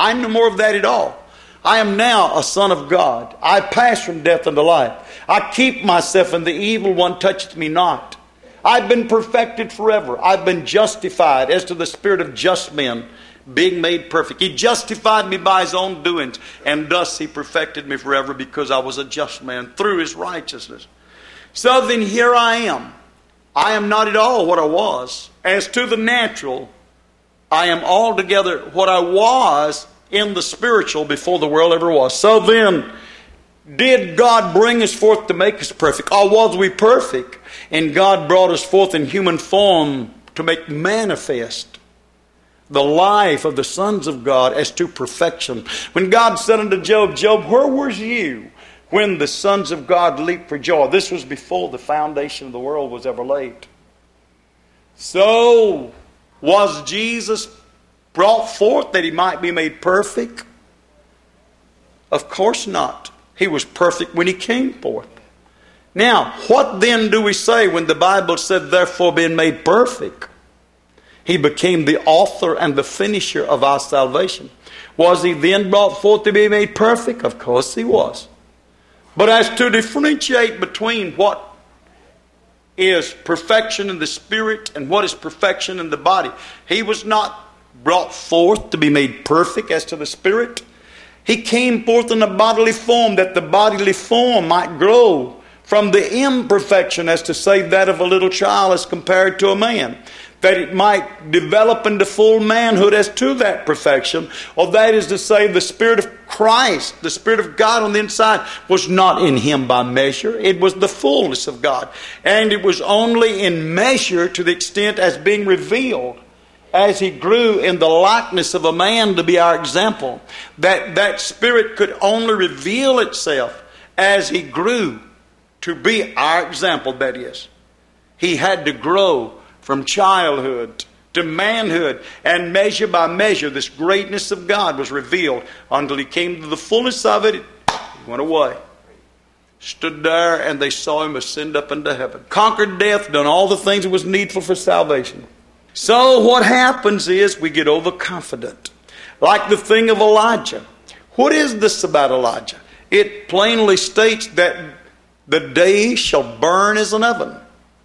I'm no more of that at all. I am now a son of God. I pass from death unto life. I keep myself, and the evil one toucheth me not. I've been perfected forever. I've been justified as to the spirit of just men, being made perfect. He justified me by his own doings, and thus he perfected me forever, because I was a just man through his righteousness. So then here I am. I am not at all what I was. As to the natural, I am altogether what I was in the spiritual before the world ever was. So then, did God bring us forth to make us perfect? Or was we perfect? And God brought us forth in human form to make manifest the life of the sons of God as to perfection. When God said unto Job, Job, where was you when the sons of God leaped for joy? This was before the foundation of the world was ever laid. So, was Jesus brought forth that he might be made perfect? Of course not. He was perfect when he came forth. Now, what then do we say when the Bible said, therefore being made perfect, he became the author and the finisher of our salvation? Was he then brought forth to be made perfect? Of course he was. But as to differentiate between what is perfection in the spirit and what is perfection in the body, he was not brought forth to be made perfect as to the spirit. He came forth in a bodily form, that the bodily form might grow from the imperfection, as to say that of a little child as compared to a man, that it might develop into full manhood as to that perfection. Or that is to say, the Spirit of Christ, the Spirit of God on the inside, was not in him by measure. It was the fullness of God. And it was only in measure to the extent as being revealed as he grew in the likeness of a man to be our example. That that Spirit could only reveal itself as he grew to be our example, that is. He had to grow from childhood to manhood, and measure by measure this greatness of God was revealed until he came to the fullness of it. He went away. Stood there, and they saw him ascend up into heaven. Conquered death, done all the things that was needful for salvation. So what happens is we get overconfident. Like the thing of Elijah. What is this about Elijah? It plainly states that the day shall burn as an oven.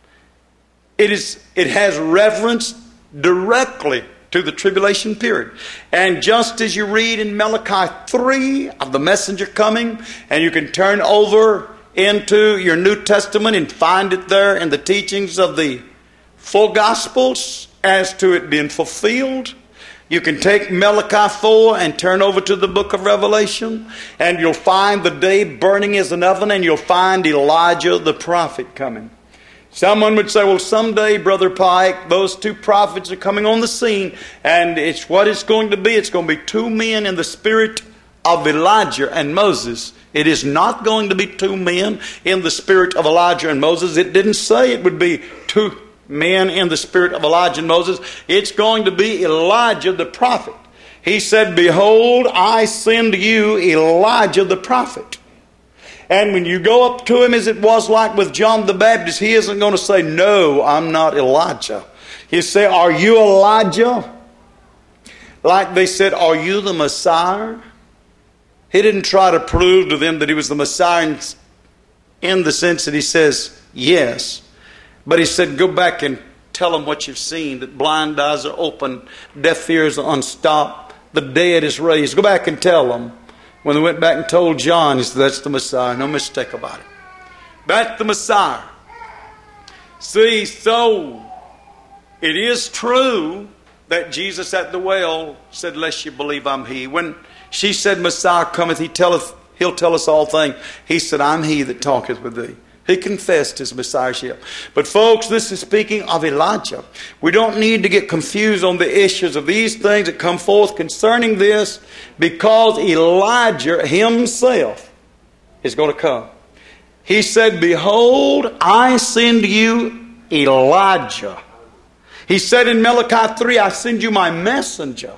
It is. It has reference directly to the tribulation period. And just as you read in Malachi three of the messenger coming, and you can turn over into your New Testament and find it there in the teachings of the four Gospels as to it being fulfilled. You can take Malachi four and turn over to the book of Revelation, and you'll find the day burning as an oven, and you'll find Elijah the prophet coming. Someone would say, well, someday, Brother Pike, those two prophets are coming on the scene, and it's what it's going to be. It's going to be two men in the spirit of Elijah and Moses. It is not going to be two men in the spirit of Elijah and Moses. It didn't say it would be two men in the spirit of Elijah and Moses. It's going to be Elijah the prophet. He said, behold, I send you Elijah the prophet. And when you go up to him, as it was like with John the Baptist, he isn't going to say, no, I'm not Elijah. He'll say, are you Elijah? Like they said, are you the Messiah? He didn't try to prove to them that he was the Messiah in the sense that he says, yes. But he said, go back and tell them what you've seen, that blind eyes are open, deaf ears are unstopped, the dead is raised. Go back and tell them. When they went back and told John, he said, that's the Messiah. No mistake about it. That's the Messiah. See, so it is true that Jesus at the well said, lest you believe I'm he. When she said, Messiah cometh, he telleth, he'll tell us all things. He said, I'm he that talketh with thee. He confessed his messiahship. But folks, this is speaking of Elijah. We don't need to get confused on the issues of these things that come forth concerning this, because Elijah himself is going to come. He said, behold, I send you Elijah. He said in Malachi three, I send you my messenger.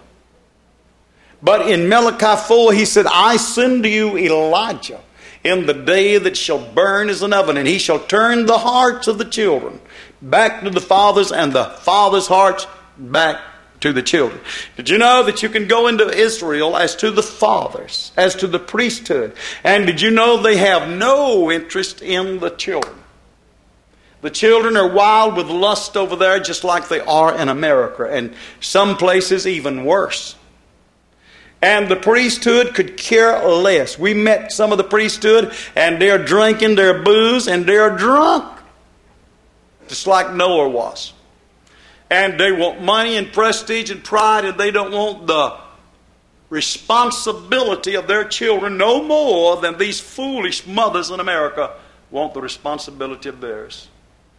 But in Malachi four, he said, I send you Elijah in the day that shall burn as an oven, and he shall turn the hearts of the children back to the fathers, and the fathers' hearts back to the children. Did you know that you can go into Israel as to the fathers, as to the priesthood? And did you know they have no interest in the children? The children are wild with lust over there just like they are in America, and some places even worse. And the priesthood could care less. We met some of the priesthood, and they're drinking their booze, and they're drunk. Just like Noah was. And they want money and prestige and pride, and they don't want the responsibility of their children no more than these foolish mothers in America want the responsibility of theirs.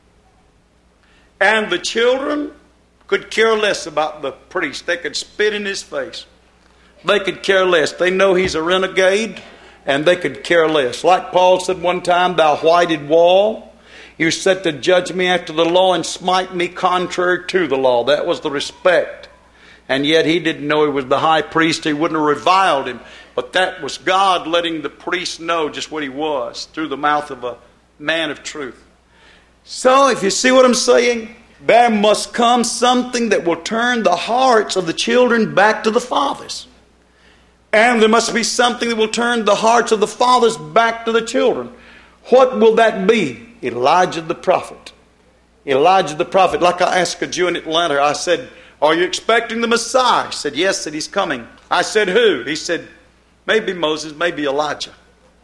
And the children could care less about the priest. They could spit in his face. They could care less. They know he's a renegade, and they could care less. Like Paul said one time, thou whited wall, you set to judge me after the law and smite me contrary to the law. That was the respect. And yet he didn't know he was the high priest. He wouldn't have reviled him. But that was God letting the priest know just what he was through the mouth of a man of truth. So if you see what I'm saying, there must come something that will turn the hearts of the children back to the fathers. And there must be something that will turn the hearts of the fathers back to the children. What will that be? Elijah the prophet. Elijah the prophet. Like I asked a Jew in Atlanta, I said, are you expecting the Messiah? He said, yes, said he's coming. I said, who? He said, maybe Moses, maybe Elijah.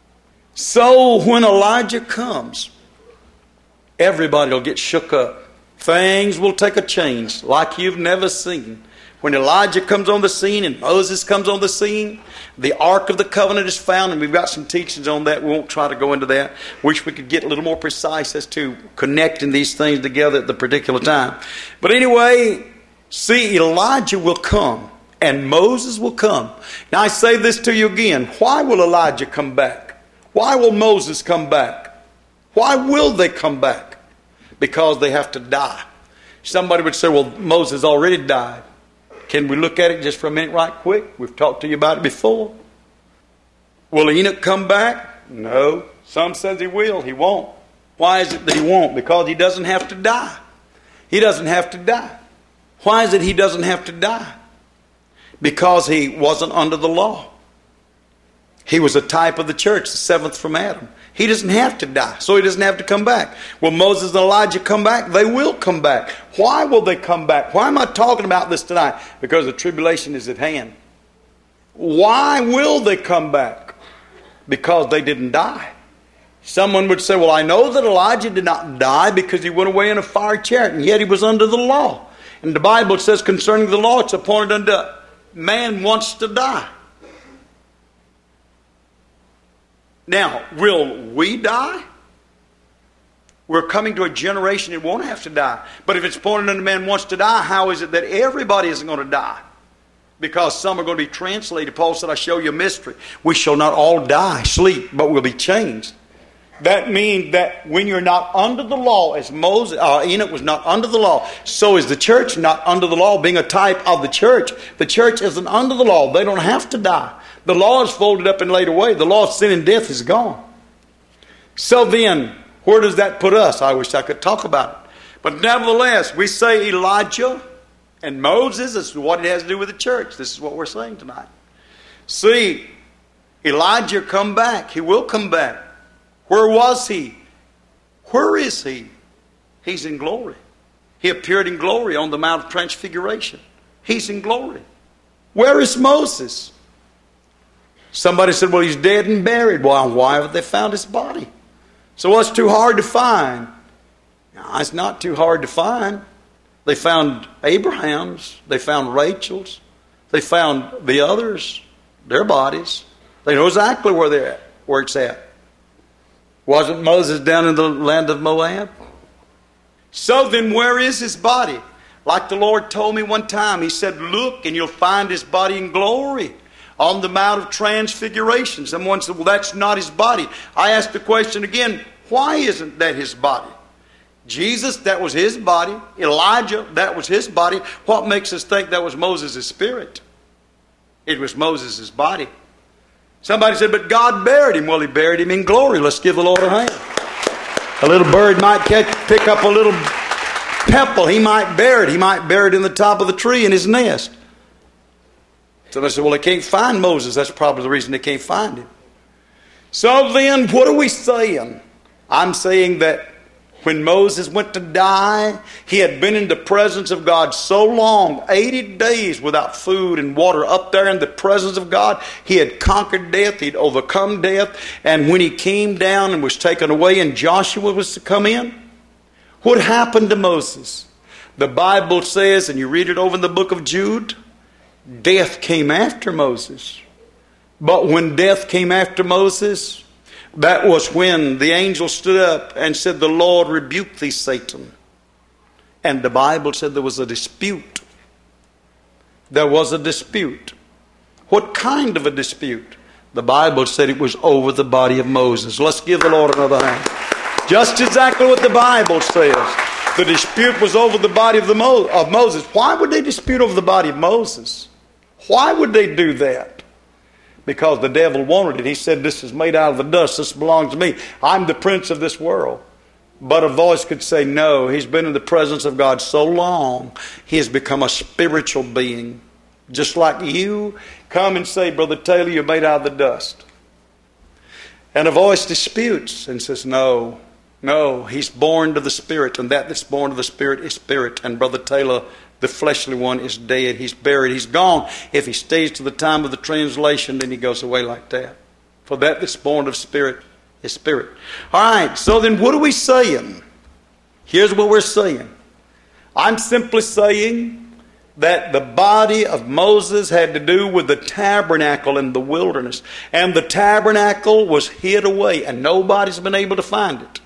So when Elijah comes, everybody will get shook up. Things will take a change like you've never seen. When Elijah comes on the scene and Moses comes on the scene, the Ark of the Covenant is found, and we've got some teachings on that. We won't try to go into that. Wish we could get a little more precise as to connecting these things together at the particular time. But anyway, see, Elijah will come, and Moses will come. Now I say this to you again. Why will Elijah come back? Why will Moses come back? Why will they come back? Because they have to die. Somebody would say, well, Moses already died. Can we look at it just for a minute right quick? We've talked to you about it before. Will Enoch come back? No. Some says he will. He won't. Why is it that he won't? Because he doesn't have to die. He doesn't have to die. Why is it he doesn't have to die? Because he wasn't under the law. He was a type of the church, the seventh from Adam. He doesn't have to die, so he doesn't have to come back. Will Moses and Elijah come back? They will come back. Why will they come back? Why am I talking about this tonight? Because the tribulation is at hand. Why will they come back? Because they didn't die. Someone would say, well, I know that Elijah did not die because he went away in a fire chariot, and yet he was under the law. And the Bible says concerning the law, it's appointed unto man wants to die. Now, will we die? We're coming to a generation that won't have to die. But if it's appointed unto man wants to die, how is it that everybody isn't going to die? Because some are going to be translated. Paul said, I show you a mystery. We shall not all die, sleep, but we'll be changed. That means that when you're not under the law, as Moses, uh, Enoch was not under the law, so is the church not under the law, being a type of the church. The church isn't under the law. They don't have to die. The law is folded up and laid away. The law of sin and death is gone. So then, where does that put us? I wish I could talk about it. But nevertheless, we say Elijah and Moses. This is what it has to do with the church. This is what we're saying tonight. See, Elijah come back. He will come back. Where was he? Where is he? He's in glory. He appeared in glory on the Mount of Transfiguration. He's in glory. Where is Moses? Somebody said, well, he's dead and buried. Well, why haven't they found his body? So what's too hard to find? No, it's not too hard to find. They found Abraham's. They found Rachel's. They found the others, their bodies. They know exactly where they're at, where it's at. Wasn't Moses down in the land of Moab? So then where is his body? Like the Lord told me one time, he said, look and you'll find his body in glory on the Mount of Transfiguration. Someone said, well, that's not his body. I asked the question again, why isn't that his body? Jesus, that was his body. Elijah, that was his body. What makes us think that was Moses' spirit? It was Moses' body. Somebody said, but God buried him. Well, he buried him in glory. Let's give the Lord a hand. A little bird might catch, pick up a little pebble, he might bear it. He might bear it in the top of the tree in his nest. So they said, well, they can't find Moses. That's probably the reason they can't find him. So then, what are we saying? I'm saying that when Moses went to die, he had been in the presence of God so long, eighty days without food and water, up there in the presence of God. He had conquered death. He'd overcome death. And when he came down and was taken away and Joshua was to come in, what happened to Moses? The Bible says, and you read it over in the book of Jude, death came after Moses. But when death came after Moses, that was when the angel stood up and said, the Lord rebuke thee, Satan. And the Bible said there was a dispute. There was a dispute. What kind of a dispute? The Bible said it was over the body of Moses. Let's give the Lord another hand. Just exactly what the Bible says. The dispute was over the body of, the Mo- of Moses. Why would they dispute over the body of Moses? Why would they do that? Because the devil wanted it. He said, this is made out of the dust. This belongs to me. I'm the prince of this world. But a voice could say, no, he's been in the presence of God so long, he has become a spiritual being. Just like you come and say, Brother Taylor, you're made out of the dust. And a voice disputes and says, no, no, he's born to the Spirit, and that that's born to the Spirit is spirit. And Brother Taylor, the fleshly one, is dead. He's buried. He's gone. If he stays to the time of the translation, then he goes away like that. For that that's born of spirit is spirit. All right, so then what are we saying? Here's what we're saying. I'm simply saying that the body of Moses had to do with the tabernacle in the wilderness. And the tabernacle was hid away, and nobody's been able to find it.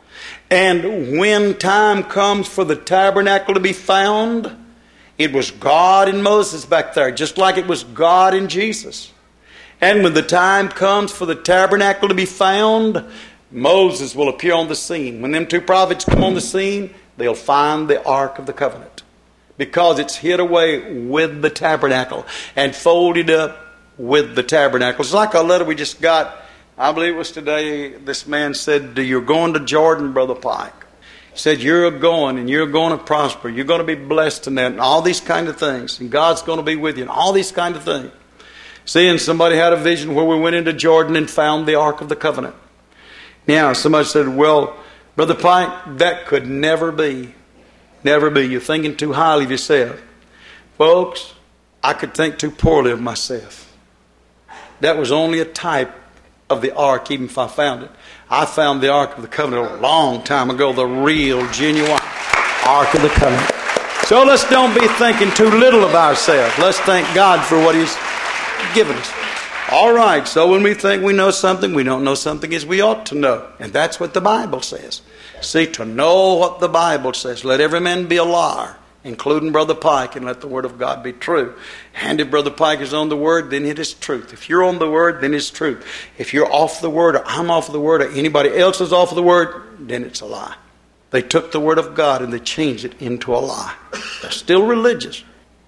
And when time comes for the tabernacle to be found, it was God and Moses back there, just like it was God and Jesus. And when the time comes for the tabernacle to be found, Moses will appear on the scene. When them two prophets come on the scene, they'll find the Ark of the Covenant, because it's hid away with the tabernacle and folded up with the tabernacle. It's like a letter we just got. I believe it was today. This man said, you're going to Jordan, Brother Pike. He said, you're going and you're going to prosper. You're going to be blessed in that and all these kind of things. And God's going to be with you and all these kind of things. Seeing somebody had a vision where we went into Jordan and found the Ark of the Covenant. Now, somebody said, well, Brother Pike, that could never be. Never be. You're thinking too highly of yourself. Folks, I could think too poorly of myself. That was only a type of the ark, even if I found it. I found the Ark of the Covenant a long time ago, the real, genuine Ark of the Covenant. So let's don't be thinking too little of ourselves. Let's thank God for what He's given us. All right, so when we think we know something, we don't know something as we ought to know. And that's what the Bible says. See, to know what the Bible says. Let every man be a liar, including Brother Pike, and let the Word of God be true. And if Brother Pike is on the Word, then it is truth. If you're on the Word, then it's truth. If you're off the Word, or I'm off the Word, or anybody else is off the Word, then it's a lie. They took the Word of God and they changed it into a lie. They're still religious.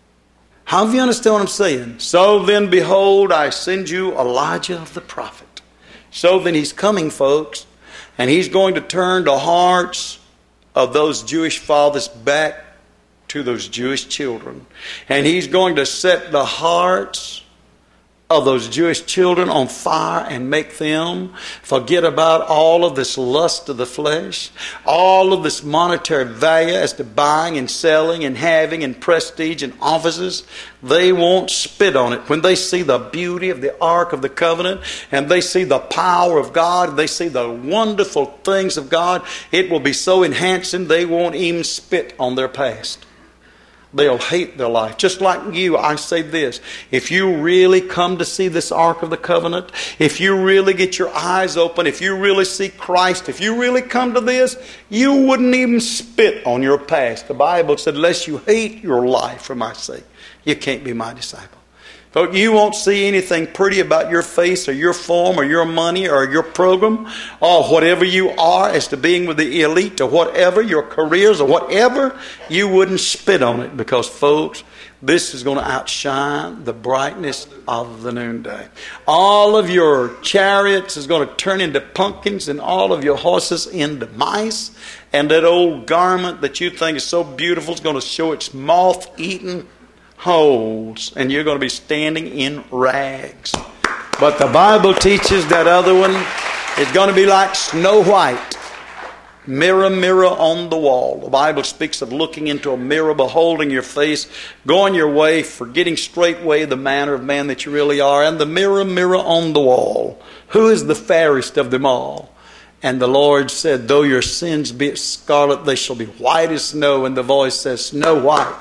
How do you understand what I'm saying? So then, behold, I send you Elijah the prophet. So then he's coming, folks, and he's going to turn the hearts of those Jewish fathers back to those Jewish children. And he's going to set the hearts of those Jewish children on fire and make them forget about all of this lust of the flesh, all of this monetary value as to buying and selling and having and prestige and offices. They won't spit on it. When they see the beauty of the Ark of the Covenant and they see the power of God, and they see the wonderful things of God, it will be so enhancing they won't even spit on their past. They'll hate their life. Just like you, I say this. If you really come to see this Ark of the Covenant, if you really get your eyes open, if you really see Christ, if you really come to this, you wouldn't even spit on your past. The Bible said, unless you hate your life for my sake, you can't be my disciple. Folks, you won't see anything pretty about your face or your form or your money or your program or whatever you are as to being with the elite or whatever, your careers or whatever. You wouldn't spit on it because, folks, this is going to outshine the brightness of the noonday. All of your chariots is going to turn into pumpkins and all of your horses into mice. And that old garment that you think is so beautiful is going to show its moth-eaten holes. And you're going to be standing in rags. But the Bible teaches that other one is going to be like Snow White. Mirror, mirror on the wall. The Bible speaks of looking into a mirror, beholding your face, going your way, forgetting straightway the manner of man that you really are. And the mirror, mirror on the wall. Who is the fairest of them all? And the Lord said, though your sins be as scarlet, they shall be white as snow. And the voice says, Snow White.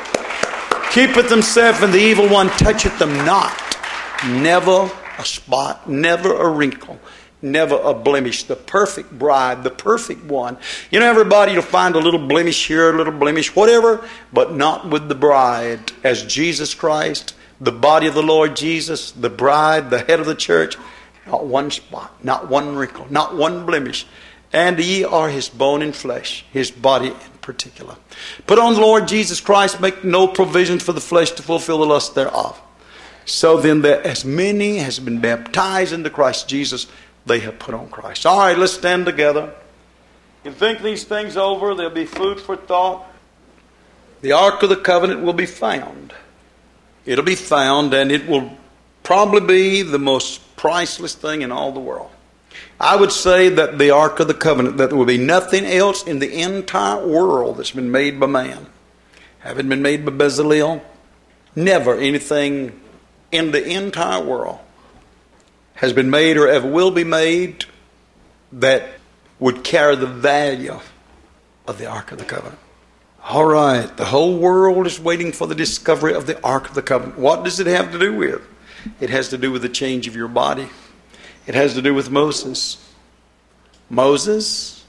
Keepeth himself, and the evil one toucheth them not. Never a spot, never a wrinkle. Never a blemish. The perfect bride, the perfect one. You know, everybody will find a little blemish here, a little blemish, whatever, but not with the bride. As Jesus Christ, the body of the Lord Jesus, the bride, the head of the church, not one spot, not one wrinkle, not one blemish. And ye are his bone and flesh, his body in particular. Put on the Lord Jesus Christ, make no provisions for the flesh to fulfill the lust thereof. So then, that as many as have been baptized into Christ Jesus, they have put on Christ. All right, let's stand together. You think these things over, there'll be food for thought. The Ark of the Covenant will be found. It'll be found, and it will probably be the most priceless thing in all the world. I would say that the Ark of the Covenant, that there will be nothing else in the entire world that's been made by man. Haven't been made by Bezalel. Never anything in the entire world has been made or ever will be made that would carry the value of the Ark of the Covenant. All right, the whole world is waiting for the discovery of the Ark of the Covenant. What does it have to do with? It has to do with the change of your body. It has to do with Moses. Moses,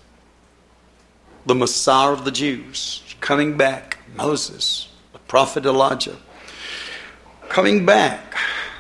the Messiah of the Jews, coming back. Moses, the prophet Elijah, coming back.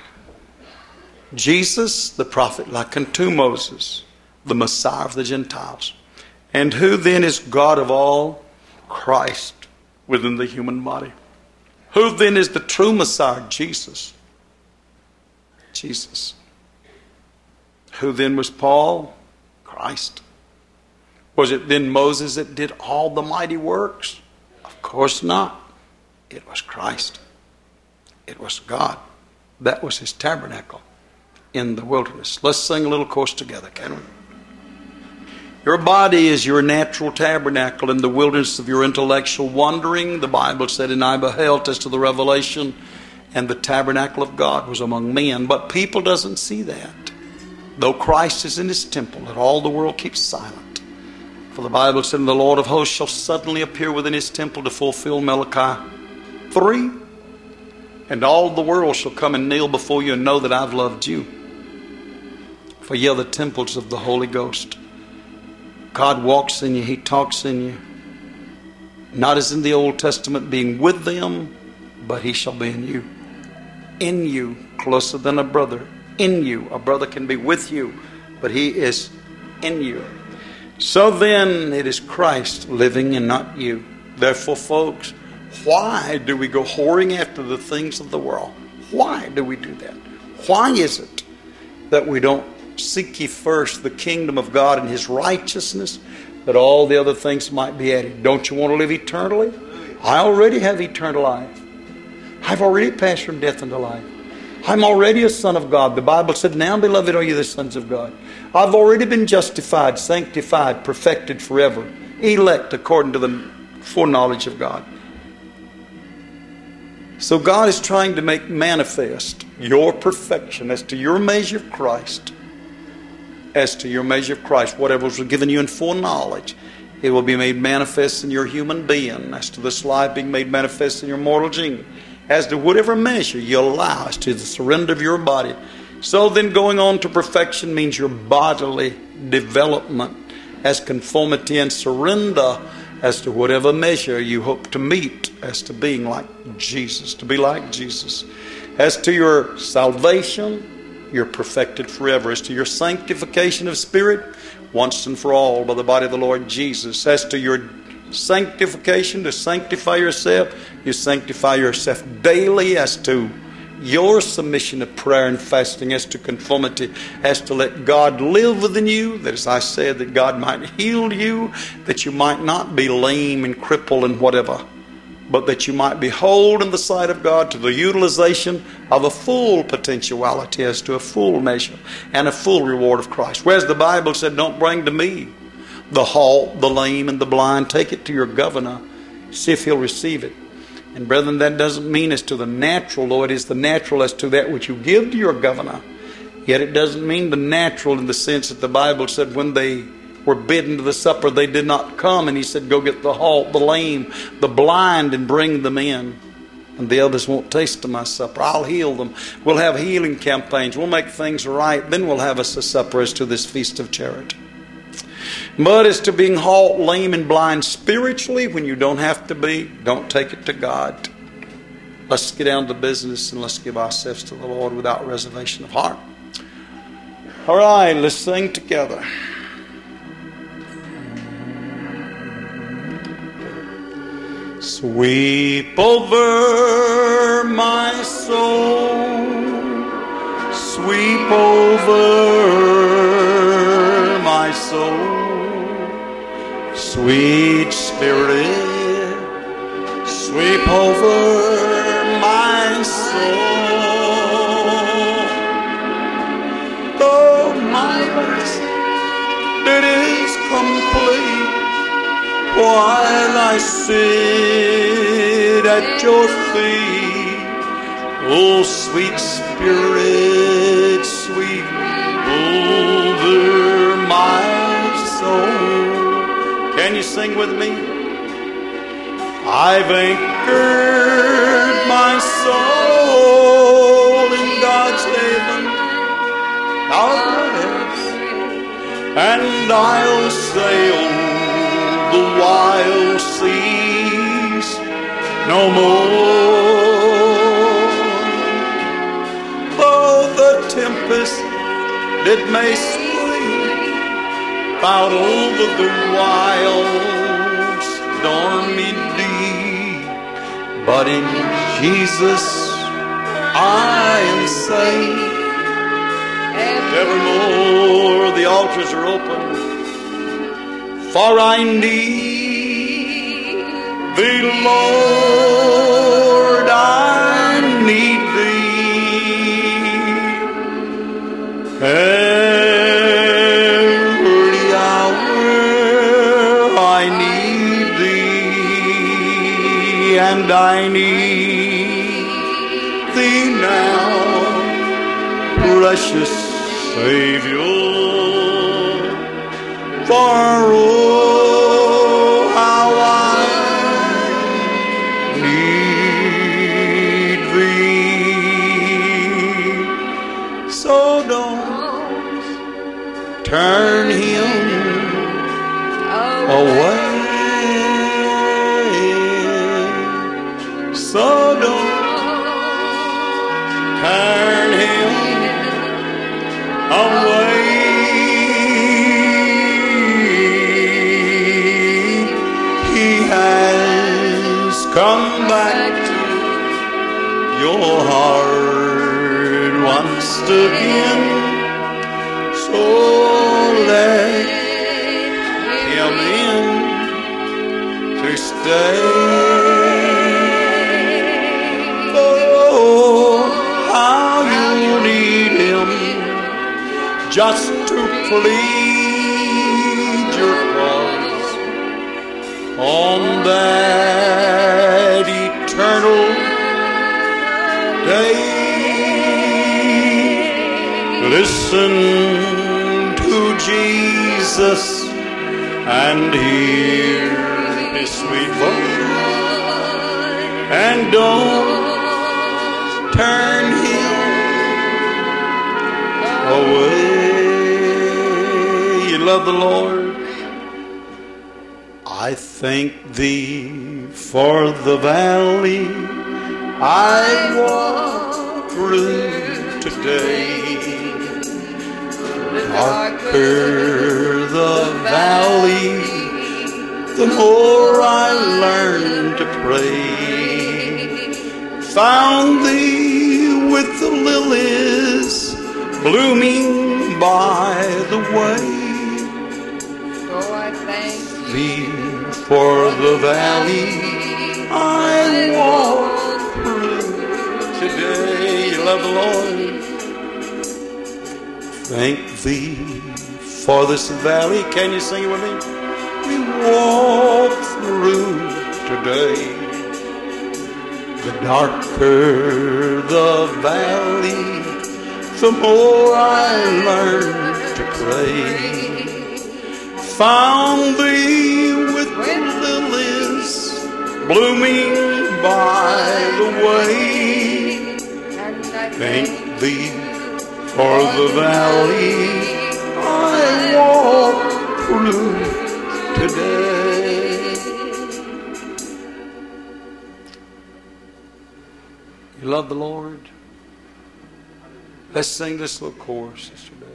Jesus, the prophet, like unto Moses, the Messiah of the Gentiles. And who then is God of all? Christ within the human body. Who then is the true Messiah? Jesus. Jesus. Who then was Paul? Christ. Was it then Moses that did all the mighty works? Of course not. It was Christ. It was God. That was his tabernacle in the wilderness. Let's sing a little chorus together, can we? Your body is your natural tabernacle in the wilderness of your intellectual wandering. The Bible said, and I beheld as to the revelation, and the tabernacle of God was among men. But people doesn't see that. Though Christ is in his temple, that all the world keeps silent. For the Bible said, and the Lord of hosts shall suddenly appear within his temple to fulfill Malachi three. And all the world shall come and kneel before you and know that I've loved you. For ye are the temples of the Holy Ghost. God walks in you. He talks in you. Not as in the Old Testament being with them, but he shall be in you. In you, closer than a brother. In you. A brother can be with you, but he is in you. So then it is Christ living and not you. Therefore, folks, why do we go whoring after the things of the world? Why do we do that? Why is it that we don't seek ye first the kingdom of God and his righteousness, that all the other things might be added? Don't you want to live eternally? I already have eternal life. I've already passed from death into life. I'm already a son of God. The Bible said, now, beloved, are you the sons of God. I've already been justified, sanctified, perfected forever, elect according to the foreknowledge of God. So God is trying to make manifest your perfection as to your measure of Christ. As to your measure of Christ, whatever was given you in foreknowledge, it will be made manifest in your human being. As to this life being made manifest in your mortal gene. As to whatever measure you allow, as to the surrender of your body. So then going on to perfection means your bodily development as conformity and surrender as to whatever measure you hope to meet as to being like Jesus, to be like Jesus. As to your salvation, you're perfected forever. As to your sanctification of spirit, once and for all by the body of the Lord Jesus. As to your sanctification, to sanctify yourself, you sanctify yourself daily. As to your submission of prayer and fasting, as to conformity, as to let God live within you, that as I said, that God might heal you, that you might not be lame and crippled and whatever, but that you might be whole in the sight of God to the utilization of a full potentiality, as to a full measure and a full reward of Christ. Whereas the Bible said, don't bring to me the halt, the lame, and the blind. Take it to your governor. See if he'll receive it. And brethren, that doesn't mean as to the natural, though it is the natural as to that which you give to your governor. Yet it doesn't mean the natural in the sense that the Bible said when they were bidden to the supper, they did not come. And he said, go get the halt, the lame, the blind, and bring them in. And the others won't taste of my supper. I'll heal them. We'll have healing campaigns. We'll make things right. Then we'll have us a supper as to this feast of charity. But as to being halt, lame, and blind spiritually, when you don't have to be, don't take it to God. Let's get down to business and let's give ourselves to the Lord without reservation of heart. All right, let's sing together. Sweep over my soul, sweep over my soul. Sweet Spirit, sweep over my soul. Oh, my rest, it is complete while I sit at your feet. Oh, sweet Spirit, sweep over my soul. Can you sing with me? I've anchored my soul in God's haven of rest, and I'll sail the wild seas no more. Though the tempest it may sweep out over the wild stormy deep, but in Jesus I am safe. Evermore the altars are open, for I need thee, Lord, I need thee. Every hour I need thee, and I need thee now, precious Savior. For oh, how I need thee. So don't turn him away. So don't turn him away. Come back to your heart once again. So let him in to stay. Oh, how you need him just to plead your cause on that eternal day. Listen to Jesus and hear his sweet voice, and don't turn him away. You love the Lord? I think Thank thee for the valley I walk through today. The darker the valley, the more I learn to pray. Found thee with the lilies blooming by the way. So I thank thee for the valley I walk through today. You love the Lord. Thank thee for this valley. Can you sing it with me? We walk through today. The darker the valley, the more I learn to pray. Found thee with the lilies blooming by the way. Thank thee for the valley I walk through today. You love the Lord? Let's sing this little chorus, Sister Belle.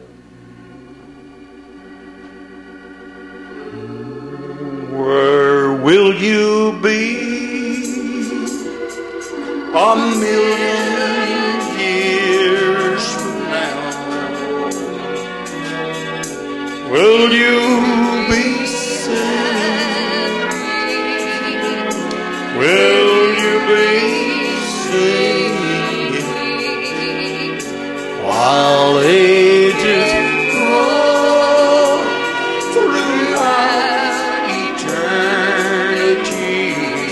Where will you be a million years from now? Will you be singing? Will you be singing while ages grow throughout eternity?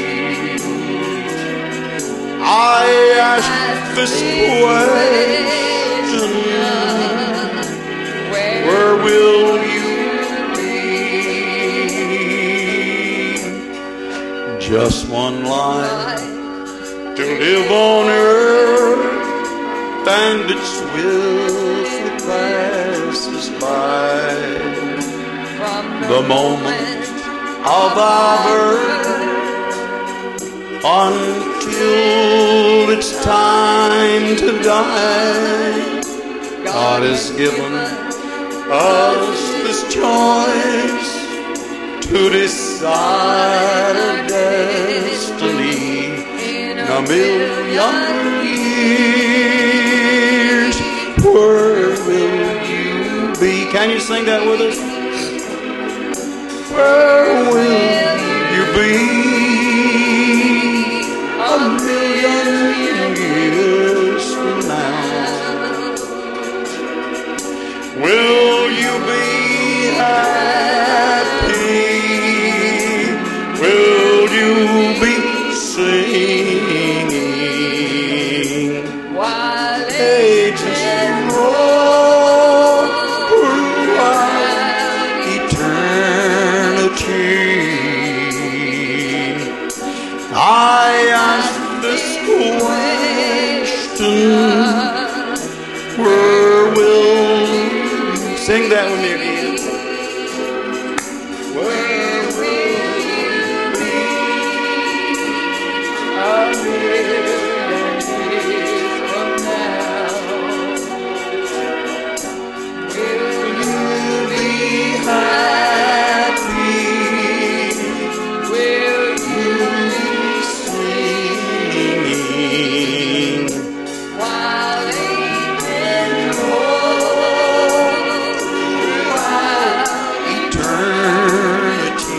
I ask this question, where will you be? Just one life to live on earth, and it swiftly passes by. The moment of our birth until it's time to die, God has given us this choice to decide our destiny in a million years. Where will you be? Can you sing that with us? Where will you be a million years from now? Will you be happy? Will you be singing while ages roll throughout eternity? I ask this question, where will you sing that with me again? Where will you be a million years from now? Will you be happy? Will you be singing while ages roll throughout eternity?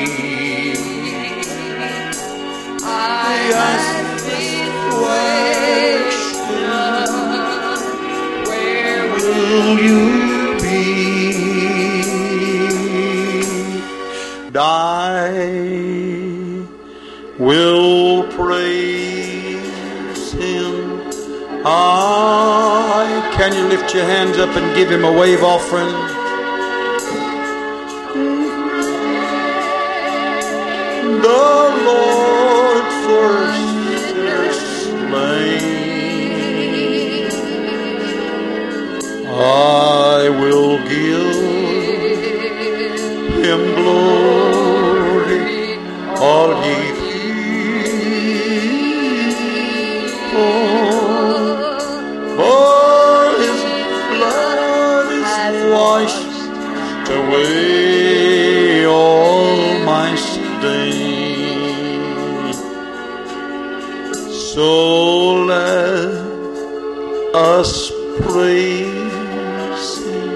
I ask this question, where will you be? I will praise Him. I can you lift your hands up and give Him a wave offering? The Lord first is slain. I will give Him glory For His blood is washed away all my stain. So let us praise Him.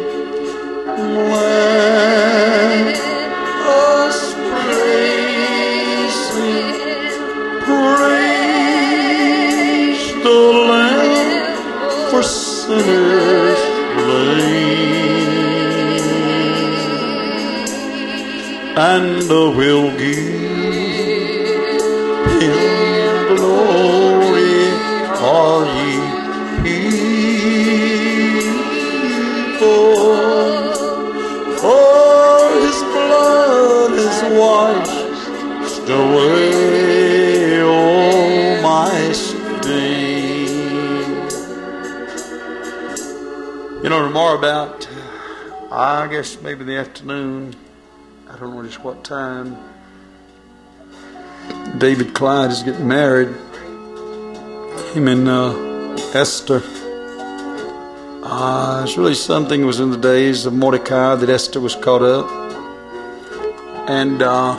Let us praise Him. Praise the Lamb for sinners slain, and we'll give Him glory, all ye people, for His blood is washed away all my stain. You know, tomorrow about, I guess maybe in the afternoon, I don't know just what time, David Clyde is getting married. Him and uh, Esther. Uh, it's really something. It was in the days of Mordecai that Esther was caught up. And uh,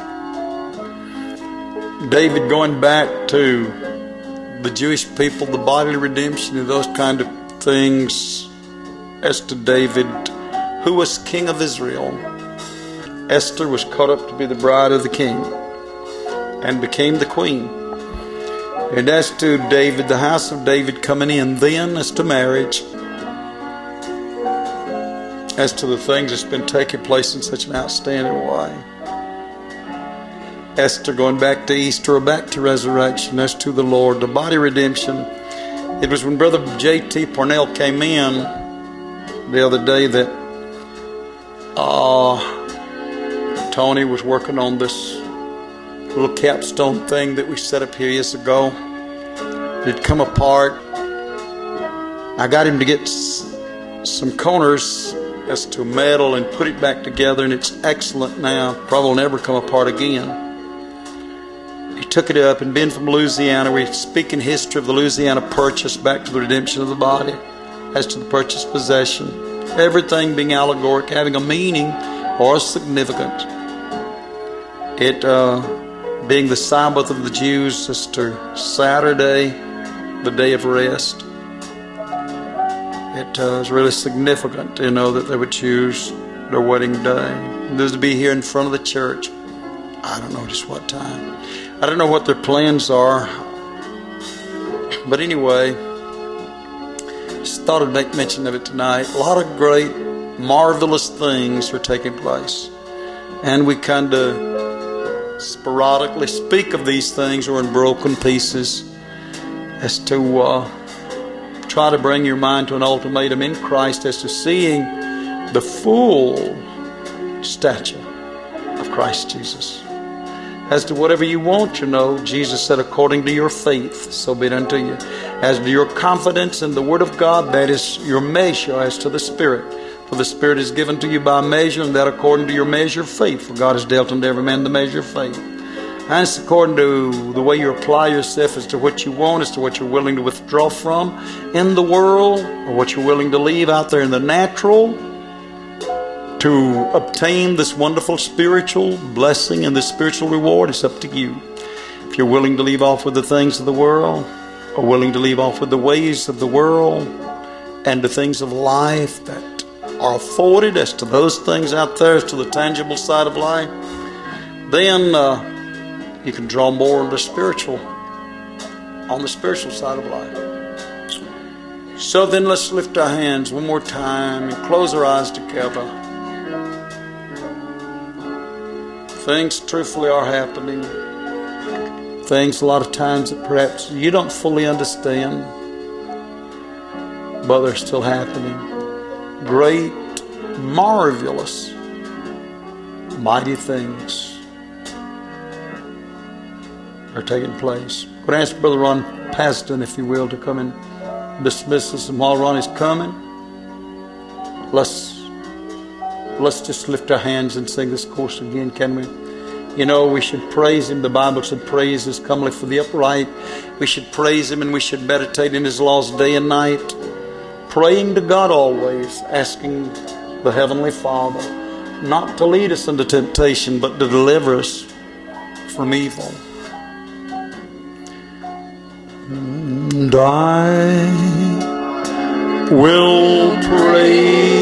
David going back to the Jewish people, the bodily redemption and those kind of things, as to David, who was king of Israel. Esther was caught up to be the bride of the king and became the queen. And as to David, the house of David coming in then as to marriage, as to the things that's been taking place in such an outstanding way. Esther going back to Easter or back to resurrection, as to the Lord, the body redemption. It was when Brother J T Parnell came in the other day that uh, Tony was working on this little capstone thing that we set up here years ago. It had come apart. I got him to get s- some corners as to metal and put it back together, and it's excellent now. Probably will never come apart again. He took it up, and being from Louisiana, we're speaking history of the Louisiana Purchase back to the redemption of the body, as to the purchased possession. Everything being allegoric, having a meaning or a significance. It uh, being the Sabbath of the Jews as to Saturday, the day of rest. It uh, is really significant, you know, that they would choose their wedding day. And this to be here in front of the church. I don't know just what time. I don't know what their plans are. But anyway, just thought I'd make mention of it tonight. A lot of great, marvelous things are taking place. And we kind of sporadically speak of these things or in broken pieces as to uh, try to bring your mind to an ultimatum in Christ as to seeing the full stature of Christ Jesus. As to whatever you want, you know, Jesus said, according to your faith, so be it unto you. As to your confidence in the Word of God, that is your measure as to the Spirit. For the Spirit is given to you by measure, and that according to your measure of faith. For God has dealt unto every man the measure of faith. And it's according to the way you apply yourself as to what you want, as to what you're willing to withdraw from in the world, or what you're willing to leave out there in the natural, to obtain this wonderful spiritual blessing and this spiritual reward. It's up to you. If you're willing to leave off with the things of the world, or willing to leave off with the ways of the world, and the things of life that are afforded, as to those things out there, as to the tangible side of life, then uh, you can draw more on the spiritual, on the spiritual side of life. So then let's lift our hands one more time and close our eyes together. Things truthfully are happening. Things a lot of times that perhaps you don't fully understand, but they're still happening. Great, marvelous, mighty things are taking place. I'm going to ask Brother Ron Paston, if you will, to come and dismiss us. And while Ron is coming, let's let's just lift our hands and sing this chorus again, can we? You know, we should praise Him. The Bible said praise is comely for the upright. We should praise Him and we should meditate in His laws day and night. Praying to God always, asking the Heavenly Father not to lead us into temptation, but to deliver us from evil. And I will praise